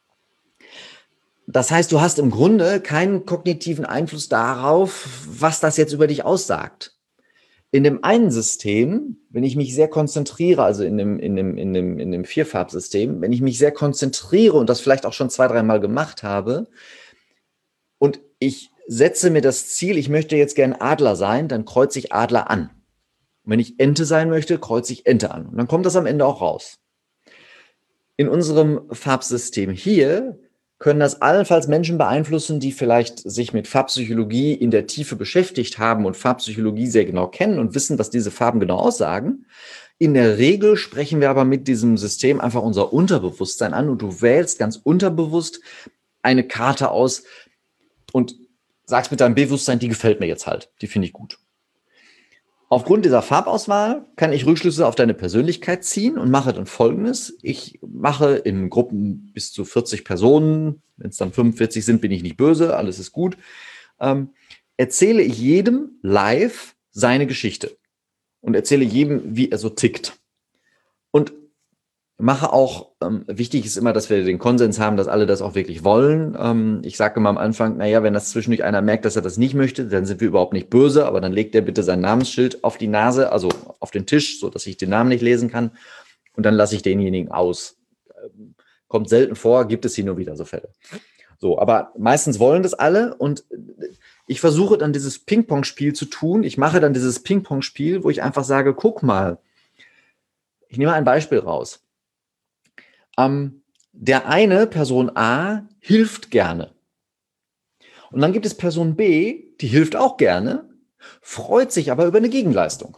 Das heißt, du hast im Grunde keinen kognitiven Einfluss darauf, was das jetzt über dich aussagt. In dem einen System, wenn ich mich sehr konzentriere, also in dem, in dem, in dem, in dem Vierfarbsystem, wenn ich mich sehr konzentriere und das vielleicht auch schon zwei, dreimal gemacht habe und ich setze mir das Ziel, ich möchte jetzt gern Adler sein, dann kreuze ich Adler an. Und wenn ich Ente sein möchte, kreuze ich Ente an. Und dann kommt das am Ende auch raus. In unserem Farbsystem hier können das allenfalls Menschen beeinflussen, die vielleicht sich mit Farbpsychologie in der Tiefe beschäftigt haben und Farbpsychologie sehr genau kennen und wissen, was diese Farben genau aussagen. In der Regel sprechen wir aber mit diesem System einfach unser Unterbewusstsein an und du wählst ganz unterbewusst eine Karte aus und sagst mit deinem Bewusstsein, die gefällt mir jetzt halt, die finde ich gut. Aufgrund dieser Farbauswahl kann ich Rückschlüsse auf deine Persönlichkeit ziehen und mache dann Folgendes. Ich mache in Gruppen bis zu vierzig Personen, wenn es dann fünfundvierzig sind, bin ich nicht böse, alles ist gut, ähm, erzähle ich jedem live seine Geschichte und erzähle jedem, wie er so tickt. Und mache auch, ähm, wichtig ist immer, dass wir den Konsens haben, dass alle das auch wirklich wollen. Ähm, ich sage immer am Anfang, naja, wenn das zwischendurch einer merkt, dass er das nicht möchte, dann sind wir überhaupt nicht böse, aber dann legt er bitte sein Namensschild auf die Nase, also auf den Tisch, so dass ich den Namen nicht lesen kann und dann lasse ich denjenigen aus. Ähm, kommt selten vor, gibt es hier nur wieder so Fälle. So, aber meistens wollen das alle und ich versuche dann dieses Ping-Pong-Spiel zu tun. Ich mache dann dieses Ping-Pong-Spiel, wo ich einfach sage, guck mal, ich nehme ein Beispiel raus. Ähm, der eine, Person A, hilft gerne. Und dann gibt es Person B, die hilft auch gerne, freut sich aber über eine Gegenleistung.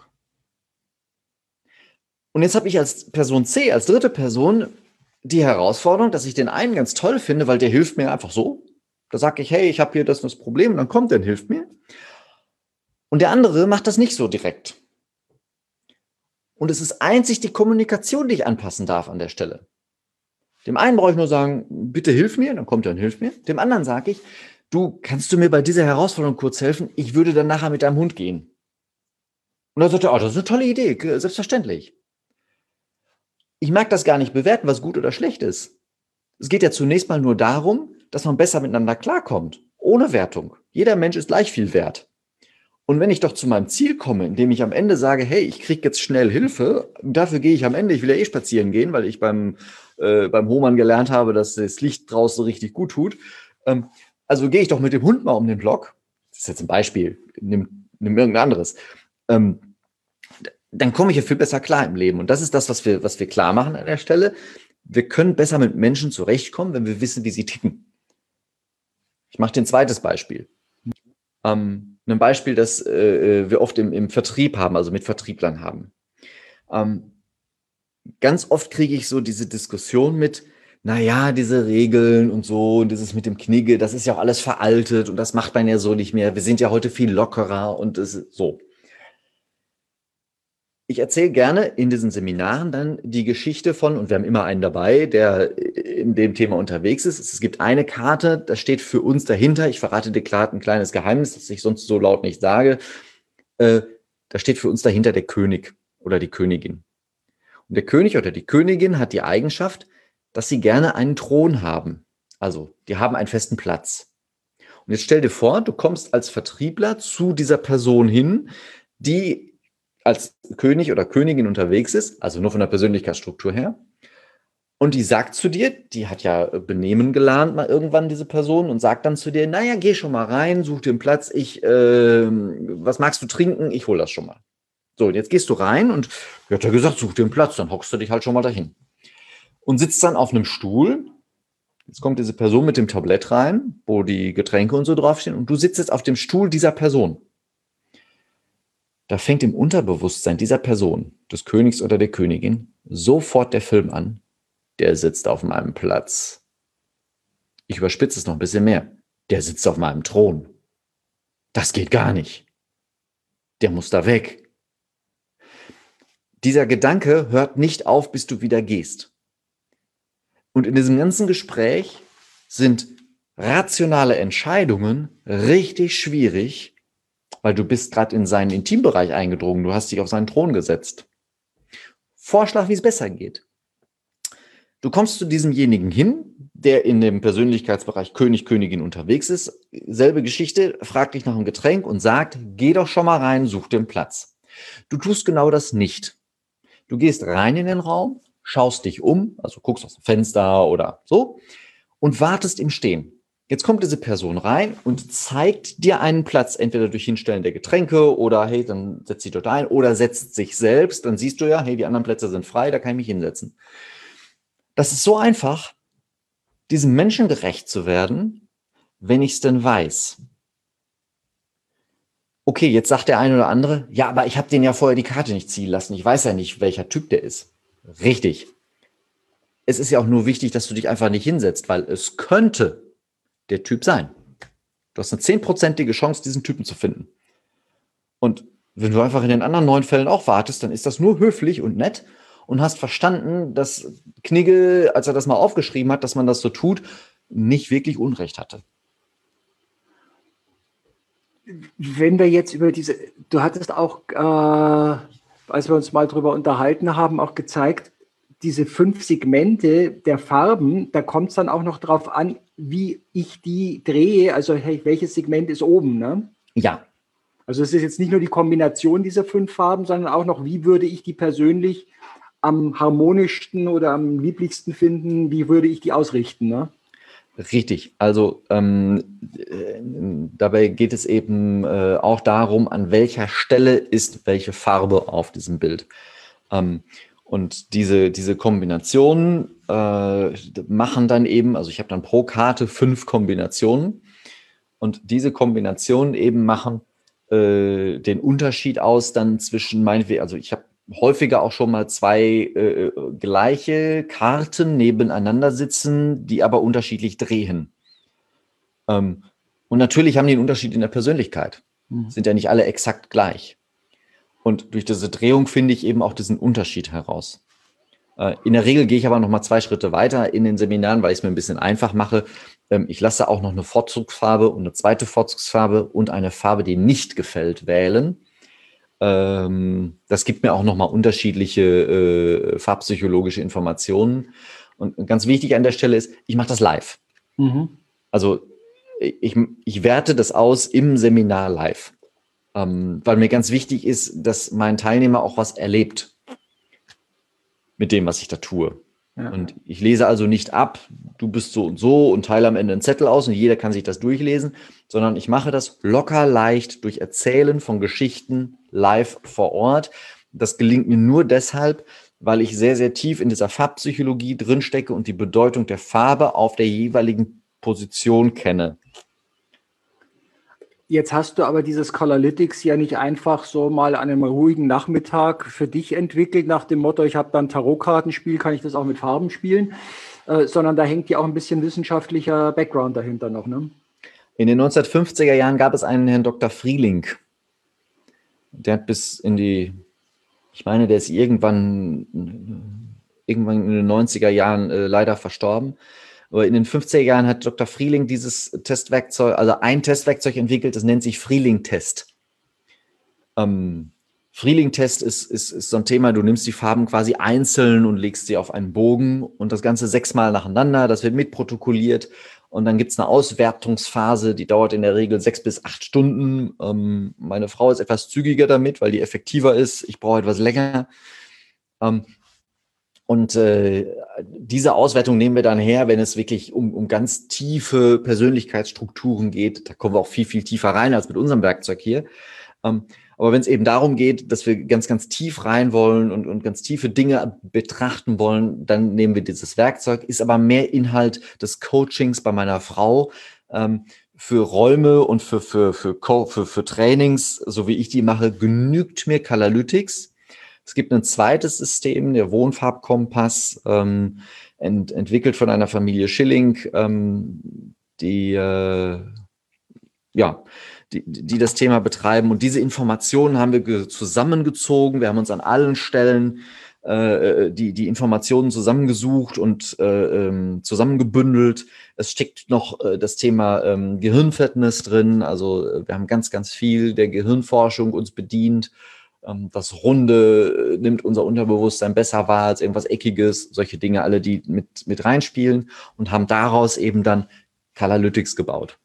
Und jetzt habe ich als Person C, als dritte Person, die Herausforderung, dass ich den einen ganz toll finde, weil der hilft mir einfach so. Da sage ich, hey, ich habe hier das, das Problem und dann kommt der und hilft mir. Und der andere macht das nicht so direkt. Und es ist einzig die Kommunikation, die ich anpassen darf an der Stelle. Dem einen brauche ich nur sagen, bitte hilf mir, dann kommt er und hilft mir. Dem anderen sage ich, du, kannst du mir bei dieser Herausforderung kurz helfen? Ich würde dann nachher mit deinem Hund gehen. Und dann sagt er, oh, das ist eine tolle Idee, selbstverständlich. Ich mag das gar nicht bewerten, was gut oder schlecht ist. Es geht ja zunächst mal nur darum, dass man besser miteinander klarkommt, ohne Wertung. Jeder Mensch ist gleich viel wert. Und wenn ich doch zu meinem Ziel komme, indem ich am Ende sage, hey, ich kriege jetzt schnell Hilfe, dafür gehe ich am Ende, ich will ja eh spazieren gehen, weil ich beim, äh, beim Hohmann gelernt habe, dass das Licht draußen richtig gut tut. Ähm, also gehe ich doch mit dem Hund mal um den Block. Das ist jetzt ein Beispiel, nimm, nimm irgendein anderes. Ähm, dann komme ich ja viel besser klar im Leben. Und das ist das, was wir, was wir klar machen an der Stelle. Wir können besser mit Menschen zurechtkommen, wenn wir wissen, wie sie ticken. Ich mache dir ein zweites Beispiel. Ähm, ein Beispiel, das äh, wir oft im, im Vertrieb haben, also mit Vertrieblern haben. Ähm, ganz oft kriege ich so diese Diskussion mit, naja, diese Regeln und so und dieses mit dem Knigge, das ist ja auch alles veraltet und das macht man ja so nicht mehr. Wir sind ja heute viel lockerer und es ist so. Ich erzähle gerne in diesen Seminaren dann die Geschichte von, und wir haben immer einen dabei, der in dem Thema unterwegs ist. Es gibt eine Karte, da steht für uns dahinter, ich verrate dir klar ein kleines Geheimnis, das ich sonst so laut nicht sage, äh, da steht für uns dahinter der König oder die Königin. Und der König oder die Königin hat die Eigenschaft, dass sie gerne einen Thron haben. Also, die haben einen festen Platz. Und jetzt stell dir vor, du kommst als Vertriebler zu dieser Person hin, die als König oder Königin unterwegs ist, also nur von der Persönlichkeitsstruktur her. Und die sagt zu dir, die hat ja Benehmen gelernt mal irgendwann, diese Person, und sagt dann zu dir, naja, geh schon mal rein, such dir einen Platz, ich, äh, was magst du trinken? Ich hol das schon mal. So, und jetzt gehst du rein und, die hat ja gesagt, such dir einen Platz, dann hockst du dich halt schon mal dahin. und sitzt dann auf einem Stuhl. Jetzt kommt diese Person mit dem Tablett rein, wo die Getränke und so draufstehen, und du sitzt jetzt auf dem Stuhl dieser Person. Da fängt im Unterbewusstsein dieser Person, des Königs oder der Königin, sofort der Film an. Der sitzt auf meinem Platz. Ich überspitze es noch ein bisschen mehr. Der sitzt auf meinem Thron. Das geht gar nicht. Der muss da weg. Dieser Gedanke hört nicht auf, bis du wieder gehst. Und in diesem ganzen Gespräch sind rationale Entscheidungen richtig schwierig, weil du bist gerade in seinen Intimbereich eingedrungen, du hast dich auf seinen Thron gesetzt. Vorschlag, wie es besser geht. Du kommst zu diesemjenigen hin, der in dem Persönlichkeitsbereich König, Königin unterwegs ist. Selbe Geschichte, fragt dich nach einem Getränk und sagt, geh doch schon mal rein, such den Platz. Du tust genau das nicht. Du gehst rein in den Raum, schaust dich um, also guckst aus dem Fenster oder so und wartest im Stehen. Jetzt kommt diese Person rein und zeigt dir einen Platz, entweder durch Hinstellen der Getränke oder hey, dann setzt sich dort ein oder setzt sich selbst. Dann siehst du ja, hey, die anderen Plätze sind frei, da kann ich mich hinsetzen. Das ist so einfach, diesem Menschen gerecht zu werden, wenn ich es denn weiß. Okay, jetzt sagt der eine oder andere, ja, aber ich habe den ja vorher die Karte nicht ziehen lassen. Ich weiß ja nicht, welcher Typ der ist. Richtig. Es ist ja auch nur wichtig, dass du dich einfach nicht hinsetzt, weil es könnte der Typ sein. Du hast eine zehnprozentige Chance, diesen Typen zu finden. Und wenn du einfach in den anderen neun Fällen auch wartest, dann ist das nur höflich und nett und hast verstanden, dass Knigge, als er das mal aufgeschrieben hat, dass man das so tut, nicht wirklich Unrecht hatte. Wenn wir jetzt über diese, du hattest auch, äh, als wir uns mal drüber unterhalten haben, auch gezeigt, diese fünf Segmente der Farben, da kommt es dann auch noch drauf an, wie ich die drehe, also hey, welches Segment ist oben, ne? Ja. Also es ist jetzt nicht nur die Kombination dieser fünf Farben, sondern auch noch, wie würde ich die persönlich am harmonischsten oder am lieblichsten finden, wie würde ich die ausrichten, ne? Richtig, also ähm, äh, dabei geht es eben äh, auch darum, an welcher Stelle ist welche Farbe auf diesem Bild. Ähm, und diese, diese Kombinationen äh, machen dann eben, also ich habe dann pro Karte fünf Kombinationen und diese Kombinationen eben machen äh, den Unterschied aus dann zwischen meinetwegen, also ich habe häufiger auch schon mal zwei äh, gleiche Karten nebeneinander sitzen, die aber unterschiedlich drehen. Ähm, und natürlich haben die einen Unterschied in der Persönlichkeit. Mhm. Sind ja nicht alle exakt gleich. Und durch diese Drehung finde ich eben auch diesen Unterschied heraus. Äh, in der Regel gehe ich aber noch mal zwei Schritte weiter in den Seminaren, weil ich es mir ein bisschen einfach mache. Ähm, ich lasse auch noch eine Vorzugsfarbe und eine zweite Vorzugsfarbe und eine Farbe, die nicht gefällt, wählen. Das gibt mir auch nochmal unterschiedliche äh, farbpsychologische Informationen. Und ganz wichtig an der Stelle ist, ich mache das live. Mhm. Also ich, ich werte das aus im Seminar live. Ähm, weil mir ganz wichtig ist, dass mein Teilnehmer auch was erlebt mit dem, was ich da tue. Ja. Und ich lese also nicht ab, du bist so und so und teile am Ende einen Zettel aus und jeder kann sich das durchlesen, sondern ich mache das locker leicht durch Erzählen von Geschichten live vor Ort. Das gelingt mir nur deshalb, weil ich sehr, sehr tief in dieser Farbpsychologie drinstecke und die Bedeutung der Farbe auf der jeweiligen Position kenne. Jetzt hast du aber dieses Colorlytics ja nicht einfach so mal an einem ruhigen Nachmittag für dich entwickelt, nach dem Motto, ich habe dann Tarotkartenspiel, kann ich das auch mit Farben spielen, äh, sondern da hängt ja auch ein bisschen wissenschaftlicher Background dahinter noch, ne? In den neunzehnhundertfünfziger Jahren gab es einen Herrn Doktor Frieling. Der hat bis in die, ich meine, der ist irgendwann, irgendwann in den neunziger Jahren äh, leider verstorben. Aber in den fünfziger Jahren hat Doktor Frieling dieses Testwerkzeug, also ein Testwerkzeug entwickelt, das nennt sich Frieling-Test. Ähm, Frieling-Test ist, ist, ist so ein Thema, du nimmst die Farben quasi einzeln und legst sie auf einen Bogen und das Ganze sechsmal nacheinander, das wird mitprotokolliert und dann gibt es eine Auswertungsphase, die dauert in der Regel sechs bis acht Stunden. Ähm, meine Frau ist etwas zügiger damit, weil die effektiver ist. Ich brauche etwas länger. Ähm, Und äh, diese Auswertung nehmen wir dann her, wenn es wirklich um, um ganz tiefe Persönlichkeitsstrukturen geht. Da kommen wir auch viel, viel tiefer rein als mit unserem Werkzeug hier. Ähm, Aber wenn es eben darum geht, dass wir ganz, ganz tief rein wollen und, und ganz tiefe Dinge betrachten wollen, dann nehmen wir dieses Werkzeug, ist aber mehr Inhalt des Coachings bei meiner Frau, ähm, für Räume und für, für, für, Co- für, für Trainings, so wie ich die mache, genügt mir Colorlytics. Es gibt ein zweites System, der Wohnfarbkompass, ähm, ent, entwickelt von einer Familie Schilling, ähm, die, äh, ja, die, die das Thema betreiben. Und diese Informationen haben wir ge- zusammengezogen. Wir haben uns an allen Stellen äh, die, die Informationen zusammengesucht und äh, ähm, zusammengebündelt. Es steckt noch äh, das Thema ähm, Gehirnfitness drin. Also äh, wir haben ganz, ganz viel der Gehirnforschung uns bedient. Ähm, das Runde äh, nimmt unser Unterbewusstsein besser wahr als irgendwas Eckiges. Solche Dinge alle, die mit, mit reinspielen und haben daraus eben dann Colorlytics gebaut.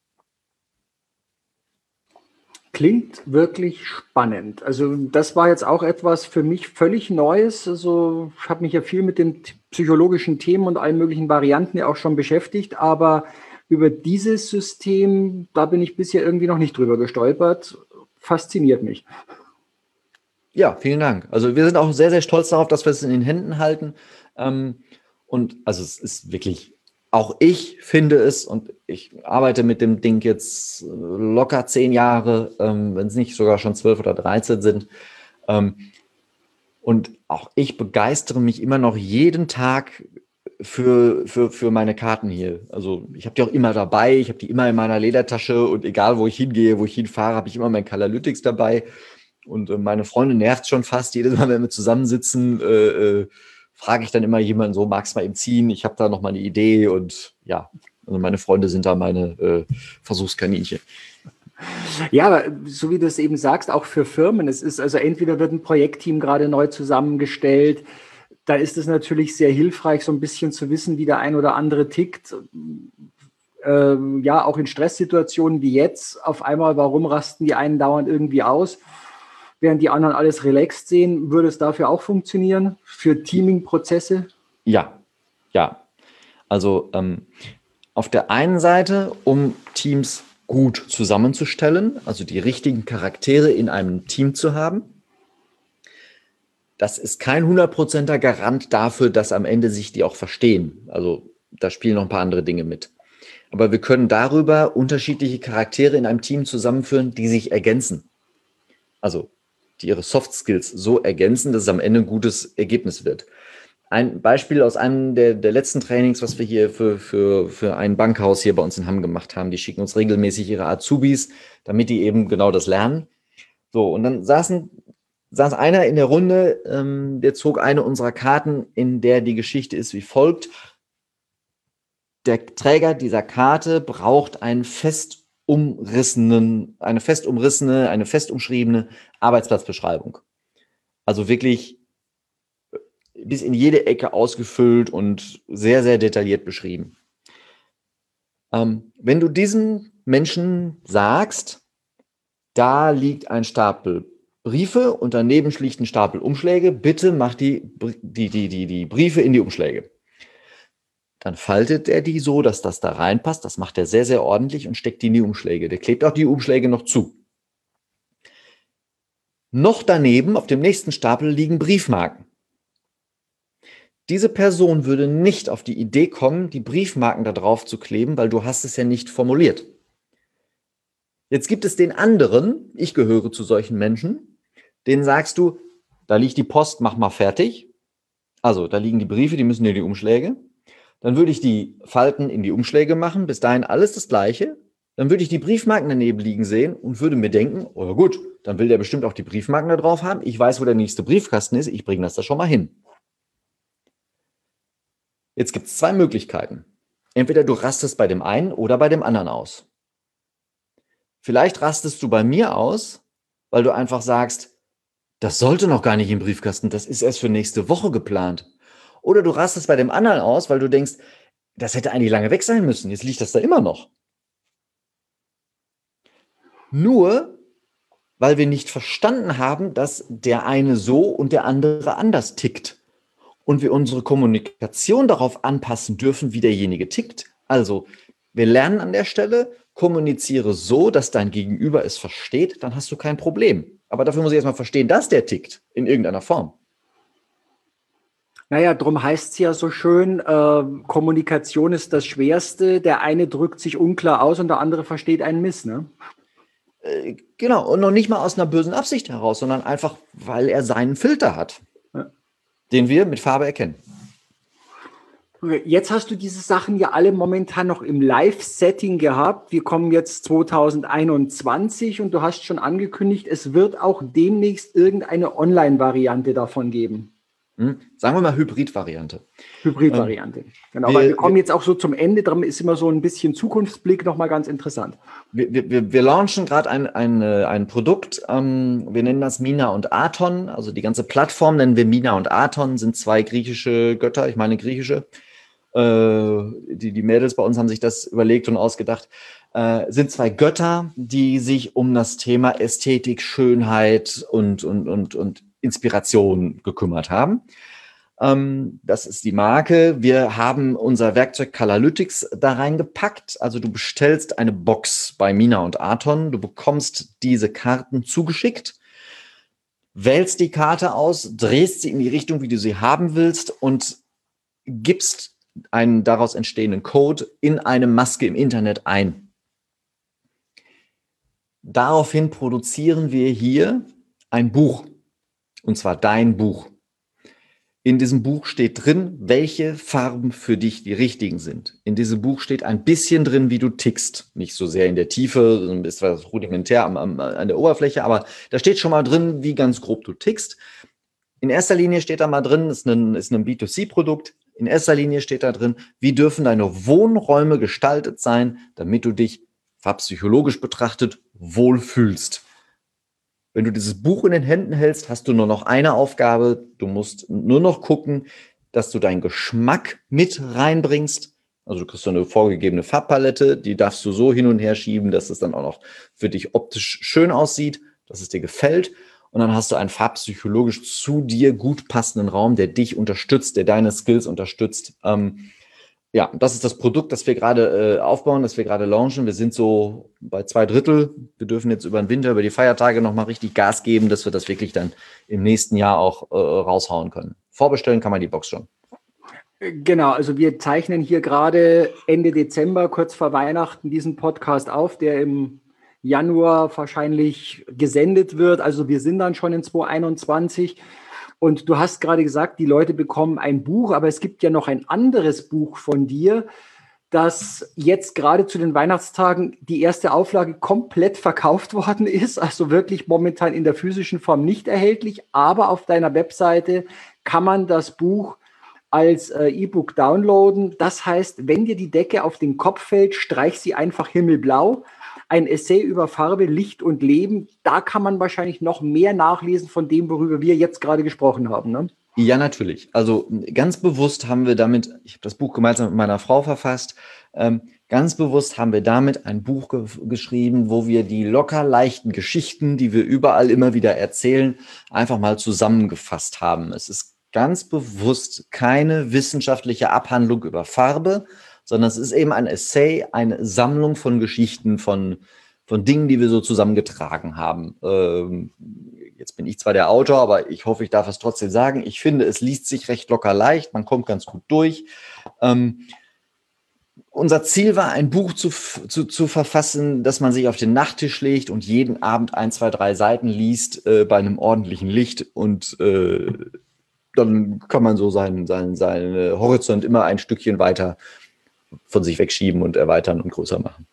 Klingt wirklich spannend. Also das war jetzt auch etwas für mich völlig Neues. Also ich habe mich ja viel mit den t- psychologischen Themen und allen möglichen Varianten ja auch schon beschäftigt, aber über dieses System, da bin ich bisher irgendwie noch nicht drüber gestolpert. Fasziniert mich. Ja, vielen Dank. Also wir sind auch sehr, sehr stolz darauf, dass wir es in den Händen halten. Ähm, und also es ist wirklich, auch ich finde es, und ich arbeite mit dem Ding jetzt äh, locker zehn Jahre, ähm, wenn es nicht sogar schon zwölf oder dreizehn sind. Ähm, und auch ich begeistere mich immer noch jeden Tag für, für, für meine Karten hier. Also ich habe die auch immer dabei, ich habe die immer in meiner Ledertasche und egal wo ich hingehe, wo ich hinfahre, habe ich immer mein Colorlytics dabei. Und äh, meine Freundin nervt schon fast. Jedes Mal, wenn wir zusammensitzen, äh, äh, frage ich dann immer jemanden so, magst du mal eben ziehen? Ich habe da noch mal eine Idee. Und ja, also meine Freunde sind da meine äh, Versuchskaninchen. Ja, aber so wie du es eben sagst, auch für Firmen. Es ist also entweder wird ein Projektteam gerade neu zusammengestellt. Da ist es natürlich sehr hilfreich, so ein bisschen zu wissen, wie der ein oder andere tickt. Ähm, ja, auch in Stresssituationen wie jetzt, auf einmal, warum rasten die einen dauernd irgendwie aus, während die anderen alles relaxed sehen, würde es dafür auch funktionieren, für Teaming-Prozesse? Ja, ja. Also ähm, auf der einen Seite, um Teams gut zusammenzustellen, also die richtigen Charaktere in einem Team zu haben. Das ist kein hundertprozentiger Garant dafür, dass am Ende sich die auch verstehen. Also da spielen noch ein paar andere Dinge mit. Aber wir können darüber unterschiedliche Charaktere in einem Team zusammenführen, die sich ergänzen. Also die ihre Soft Skills so ergänzen, dass es am Ende ein gutes Ergebnis wird. Ein Beispiel aus einem der, der letzten Trainings, was wir hier für, für, für ein Bankhaus hier bei uns in Hamm gemacht haben. Die schicken uns regelmäßig ihre Azubis, damit die eben genau das lernen. So, und dann saßen, saß einer in der Runde, ähm, der zog eine unserer Karten, in der die Geschichte ist wie folgt. Der Träger dieser Karte braucht einen fest umrissenen, eine fest umrissene, eine fest umschriebene Arbeitsplatzbeschreibung. Also wirklich bis in jede Ecke ausgefüllt und sehr, sehr detailliert beschrieben. Ähm, wenn du diesen Menschen sagst, da liegt ein Stapel Briefe und daneben liegt ein Stapel Umschläge, bitte mach die, die, die, die, die Briefe in die Umschläge. Dann faltet er die so, dass das da reinpasst. Das macht er sehr, sehr ordentlich und steckt die in die Umschläge. Der klebt auch die Umschläge noch zu. Noch daneben, auf dem nächsten Stapel, liegen Briefmarken. Diese Person würde nicht auf die Idee kommen, die Briefmarken da drauf zu kleben, weil du hast es ja nicht formuliert. Jetzt gibt es den anderen, ich gehöre zu solchen Menschen, denen sagst du, da liegt die Post, mach mal fertig. Also, da liegen die Briefe, die müssen in die Umschläge. Dann würde ich die Falten in die Umschläge machen, bis dahin alles das Gleiche. Dann würde ich die Briefmarken daneben liegen sehen und würde mir denken, oh gut, dann will der bestimmt auch die Briefmarken da drauf haben. Ich weiß, wo der nächste Briefkasten ist, ich bringe das da schon mal hin. Jetzt gibt es zwei Möglichkeiten. Entweder du rastest bei dem einen oder bei dem anderen aus. Vielleicht rastest du bei mir aus, weil du einfach sagst, das sollte noch gar nicht im Briefkasten, das ist erst für nächste Woche geplant. Oder du rastest bei dem anderen aus, weil du denkst, das hätte eigentlich lange weg sein müssen, jetzt liegt das da immer noch. Nur, weil wir nicht verstanden haben, dass der eine so und der andere anders tickt. Und wir unsere Kommunikation darauf anpassen dürfen, wie derjenige tickt. Also, wir lernen an der Stelle, kommuniziere so, dass dein Gegenüber es versteht, dann hast du kein Problem. Aber dafür muss ich erstmal verstehen, dass der tickt in irgendeiner Form. Naja, drum heißt es ja so schön, äh, Kommunikation ist das Schwerste. Der eine drückt sich unklar aus und der andere versteht einen Miss, ne? Äh, genau, und noch nicht mal aus einer bösen Absicht heraus, sondern einfach, weil er seinen Filter hat, Ja. den wir mit Farbe erkennen. Jetzt hast du diese Sachen ja alle momentan noch im Live-Setting gehabt. Wir kommen jetzt zwanzig einundzwanzig und du hast schon angekündigt, es wird auch demnächst irgendeine Online-Variante davon geben. Hm? Sagen wir mal Hybrid-Variante. Hybrid-Variante. Ähm, genau, wir, aber wir kommen wir, jetzt auch so zum Ende, darum ist immer so ein bisschen Zukunftsblick nochmal ganz interessant. Wir, wir, wir launchen gerade ein, ein, ein Produkt, ähm, wir nennen das Mina und Aton, also die ganze Plattform nennen wir Mina und Aton, sind zwei griechische Götter, ich meine griechische, äh, die, die Mädels bei uns haben sich das überlegt und ausgedacht, äh, sind zwei Götter, die sich um das Thema Ästhetik, Schönheit und, und, und, und Inspiration gekümmert haben. Ähm, das ist die Marke. Wir haben unser Werkzeug Colorlytics da reingepackt. Also du bestellst eine Box bei Mina und Aton. Du bekommst diese Karten zugeschickt, wählst die Karte aus, drehst sie in die Richtung, wie du sie haben willst und gibst einen daraus entstehenden Code in eine Maske im Internet ein. Daraufhin produzieren wir hier ein Buch. Und zwar dein Buch. In diesem Buch steht drin, welche Farben für dich die richtigen sind. In diesem Buch steht ein bisschen drin, wie du tickst. Nicht so sehr in der Tiefe, ein bisschen rudimentär am, am, an der Oberfläche, aber da steht schon mal drin, wie ganz grob du tickst. In erster Linie steht da mal drin, ist ein, ist ein B zwei C-Produkt. In erster Linie steht da drin, wie dürfen deine Wohnräume gestaltet sein, damit du dich farbpsychologisch betrachtet wohlfühlst. Wenn du dieses Buch in den Händen hältst, hast du nur noch eine Aufgabe. Du musst nur noch gucken, dass du deinen Geschmack mit reinbringst. Also du kriegst so eine vorgegebene Farbpalette, die darfst du so hin und her schieben, dass es dann auch noch für dich optisch schön aussieht, dass es dir gefällt. Und dann hast du einen farbpsychologisch zu dir gut passenden Raum, der dich unterstützt, der deine Skills unterstützt. Ähm, Ja, das ist das Produkt, das wir gerade äh, aufbauen, das wir gerade launchen. Wir sind so bei zwei Drittel. Wir dürfen jetzt über den Winter, über die Feiertage nochmal richtig Gas geben, dass wir das wirklich dann im nächsten Jahr auch äh, raushauen können. Vorbestellen kann man die Box schon. Genau, also wir zeichnen hier gerade Ende Dezember, kurz vor Weihnachten, diesen Podcast auf, der im Januar wahrscheinlich gesendet wird. Also wir sind dann schon in zwanzig einundzwanzig. Und du hast gerade gesagt, die Leute bekommen ein Buch, aber es gibt ja noch ein anderes Buch von dir, das jetzt gerade zu den Weihnachtstagen die erste Auflage komplett verkauft worden ist, also wirklich momentan in der physischen Form nicht erhältlich, aber auf deiner Webseite kann man das Buch als äh, E-Book downloaden. Das heißt, wenn dir die Decke auf den Kopf fällt, streich sie einfach himmelblau. Ein Essay über Farbe, Licht und Leben, da kann man wahrscheinlich noch mehr nachlesen von dem, worüber wir jetzt gerade gesprochen haben, ne? Ja, natürlich. Also ganz bewusst haben wir damit, ich habe das Buch gemeinsam mit meiner Frau verfasst, ähm, ganz bewusst haben wir damit ein Buch ge- geschrieben, wo wir die locker leichten Geschichten, die wir überall immer wieder erzählen, einfach mal zusammengefasst haben. Es ist ganz bewusst keine wissenschaftliche Abhandlung über Farbe, sondern es ist eben ein Essay, eine Sammlung von Geschichten, von, von Dingen, die wir so zusammengetragen haben. Ähm, jetzt bin ich zwar der Autor, aber ich hoffe, ich darf es trotzdem sagen. Ich finde, es liest sich recht locker leicht, man kommt ganz gut durch. Ähm, unser Ziel war, ein Buch zu, zu, zu verfassen, das man sich auf den Nachttisch legt und jeden Abend ein, zwei, drei Seiten liest äh, bei einem ordentlichen Licht und äh, dann kann man so seinen, seinen, seinen Horizont immer ein Stückchen weiter von sich wegschieben und erweitern und größer machen.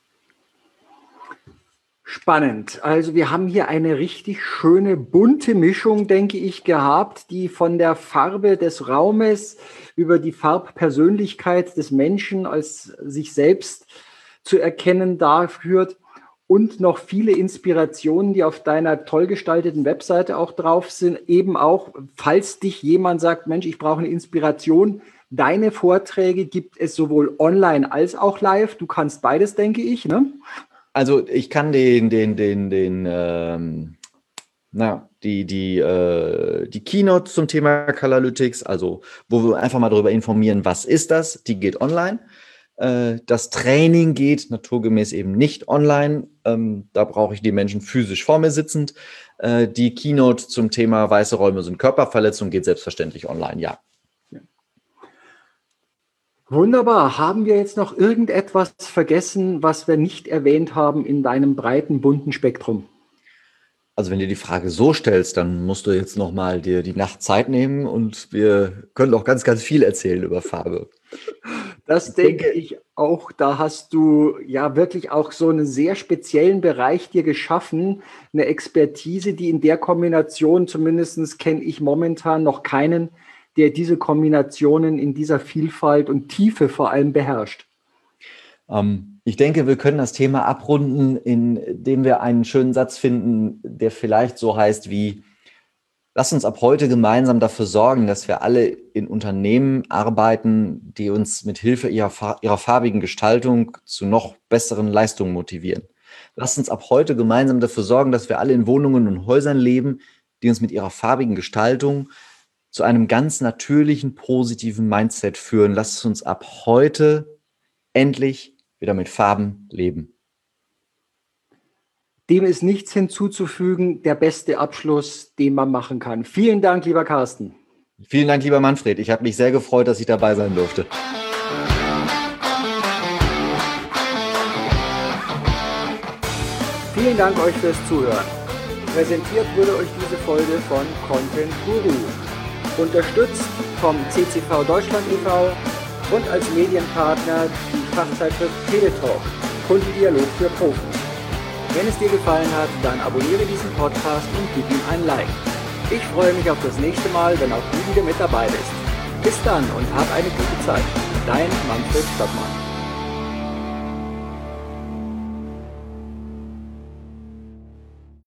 Spannend. Also wir haben hier eine richtig schöne bunte Mischung, denke ich, gehabt, die von der Farbe des Raumes über die Farbpersönlichkeit des Menschen als sich selbst zu erkennen darführt und noch viele Inspirationen, die auf deiner toll gestalteten Webseite auch drauf sind. Eben auch, falls dich jemand sagt, Mensch, ich brauche eine Inspiration. Deine Vorträge gibt es sowohl online als auch live. Du kannst beides, denke ich, ne? Also ich kann den, den, den, den, ähm, na, die, die, äh, die Keynote zum Thema Colorlytics, also wo wir einfach mal darüber informieren, was ist das, die geht online. Äh, das Training geht naturgemäß eben nicht online. Ähm, da brauche ich die Menschen physisch vor mir sitzend. Äh, die Keynote zum Thema weiße Räume sind Körperverletzung geht selbstverständlich online, ja. Wunderbar. Haben wir jetzt noch irgendetwas vergessen, was wir nicht erwähnt haben in deinem breiten, bunten Spektrum? Also wenn du die Frage so stellst, dann musst du jetzt nochmal dir die Nacht Zeit nehmen und wir können auch ganz, ganz viel erzählen über Farbe. Das denke ich auch. Da hast du ja wirklich auch so einen sehr speziellen Bereich dir geschaffen, eine Expertise, die in der Kombination, zumindest kenne ich momentan noch keinen, der diese Kombinationen in dieser Vielfalt und Tiefe vor allem beherrscht. Ähm, ich denke, wir können das Thema abrunden, indem wir einen schönen Satz finden, der vielleicht so heißt wie: Lass uns ab heute gemeinsam dafür sorgen, dass wir alle in Unternehmen arbeiten, die uns mit Hilfe ihrer, ihrer farbigen Gestaltung zu noch besseren Leistungen motivieren. Lass uns ab heute gemeinsam dafür sorgen, dass wir alle in Wohnungen und Häusern leben, die uns mit ihrer farbigen Gestaltung zu einem ganz natürlichen, positiven Mindset führen. Lass uns ab heute endlich wieder mit Farben leben. Dem ist nichts hinzuzufügen, der beste Abschluss, den man machen kann. Vielen Dank, lieber Carsten. Vielen Dank, lieber Manfred. Ich habe mich sehr gefreut, dass ich dabei sein durfte. Vielen Dank euch fürs Zuhören. Präsentiert wurde euch diese Folge von Content Guru. Unterstützt vom C C V Deutschland e V und als Medienpartner die Fachzeitschrift Teletalk, Kundendialog für Profis. Wenn es dir gefallen hat, dann abonniere diesen Podcast und gib ihm ein Like. Ich freue mich auf das nächste Mal, wenn auch du wieder mit dabei bist. Bis dann und hab eine gute Zeit. Dein Manfred Stockmann.